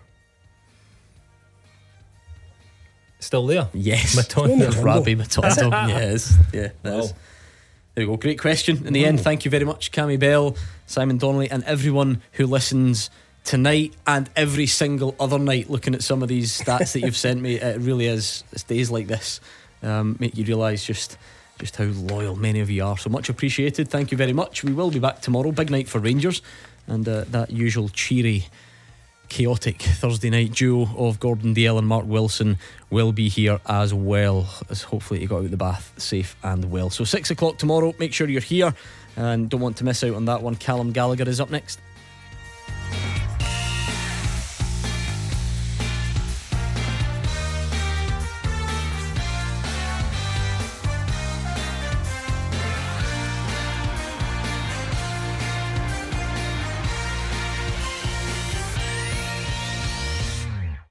Still there? Yes. Matondo. Rabbi Matondo. Yes. Yeah, that Wow. is. There we go. Great question. In the end, thank you very much, Cammy Bell, Simon Donnelly, and everyone who listens tonight and every single other night. Looking at some of these stats that you've sent me, it really is. It's days like this um, make you realise just just how loyal many of you are. So much appreciated. Thank you very much. We will be back tomorrow. Big night for Rangers, and uh, that usual cheery, chaotic Thursday night duo of Gordon Dalziel and Mark Wilson will be here as well, as hopefully he got out the bath safe and well. So six o'clock tomorrow, make sure you're here, and don't want to miss out on that one. Callum Gallagher is up next.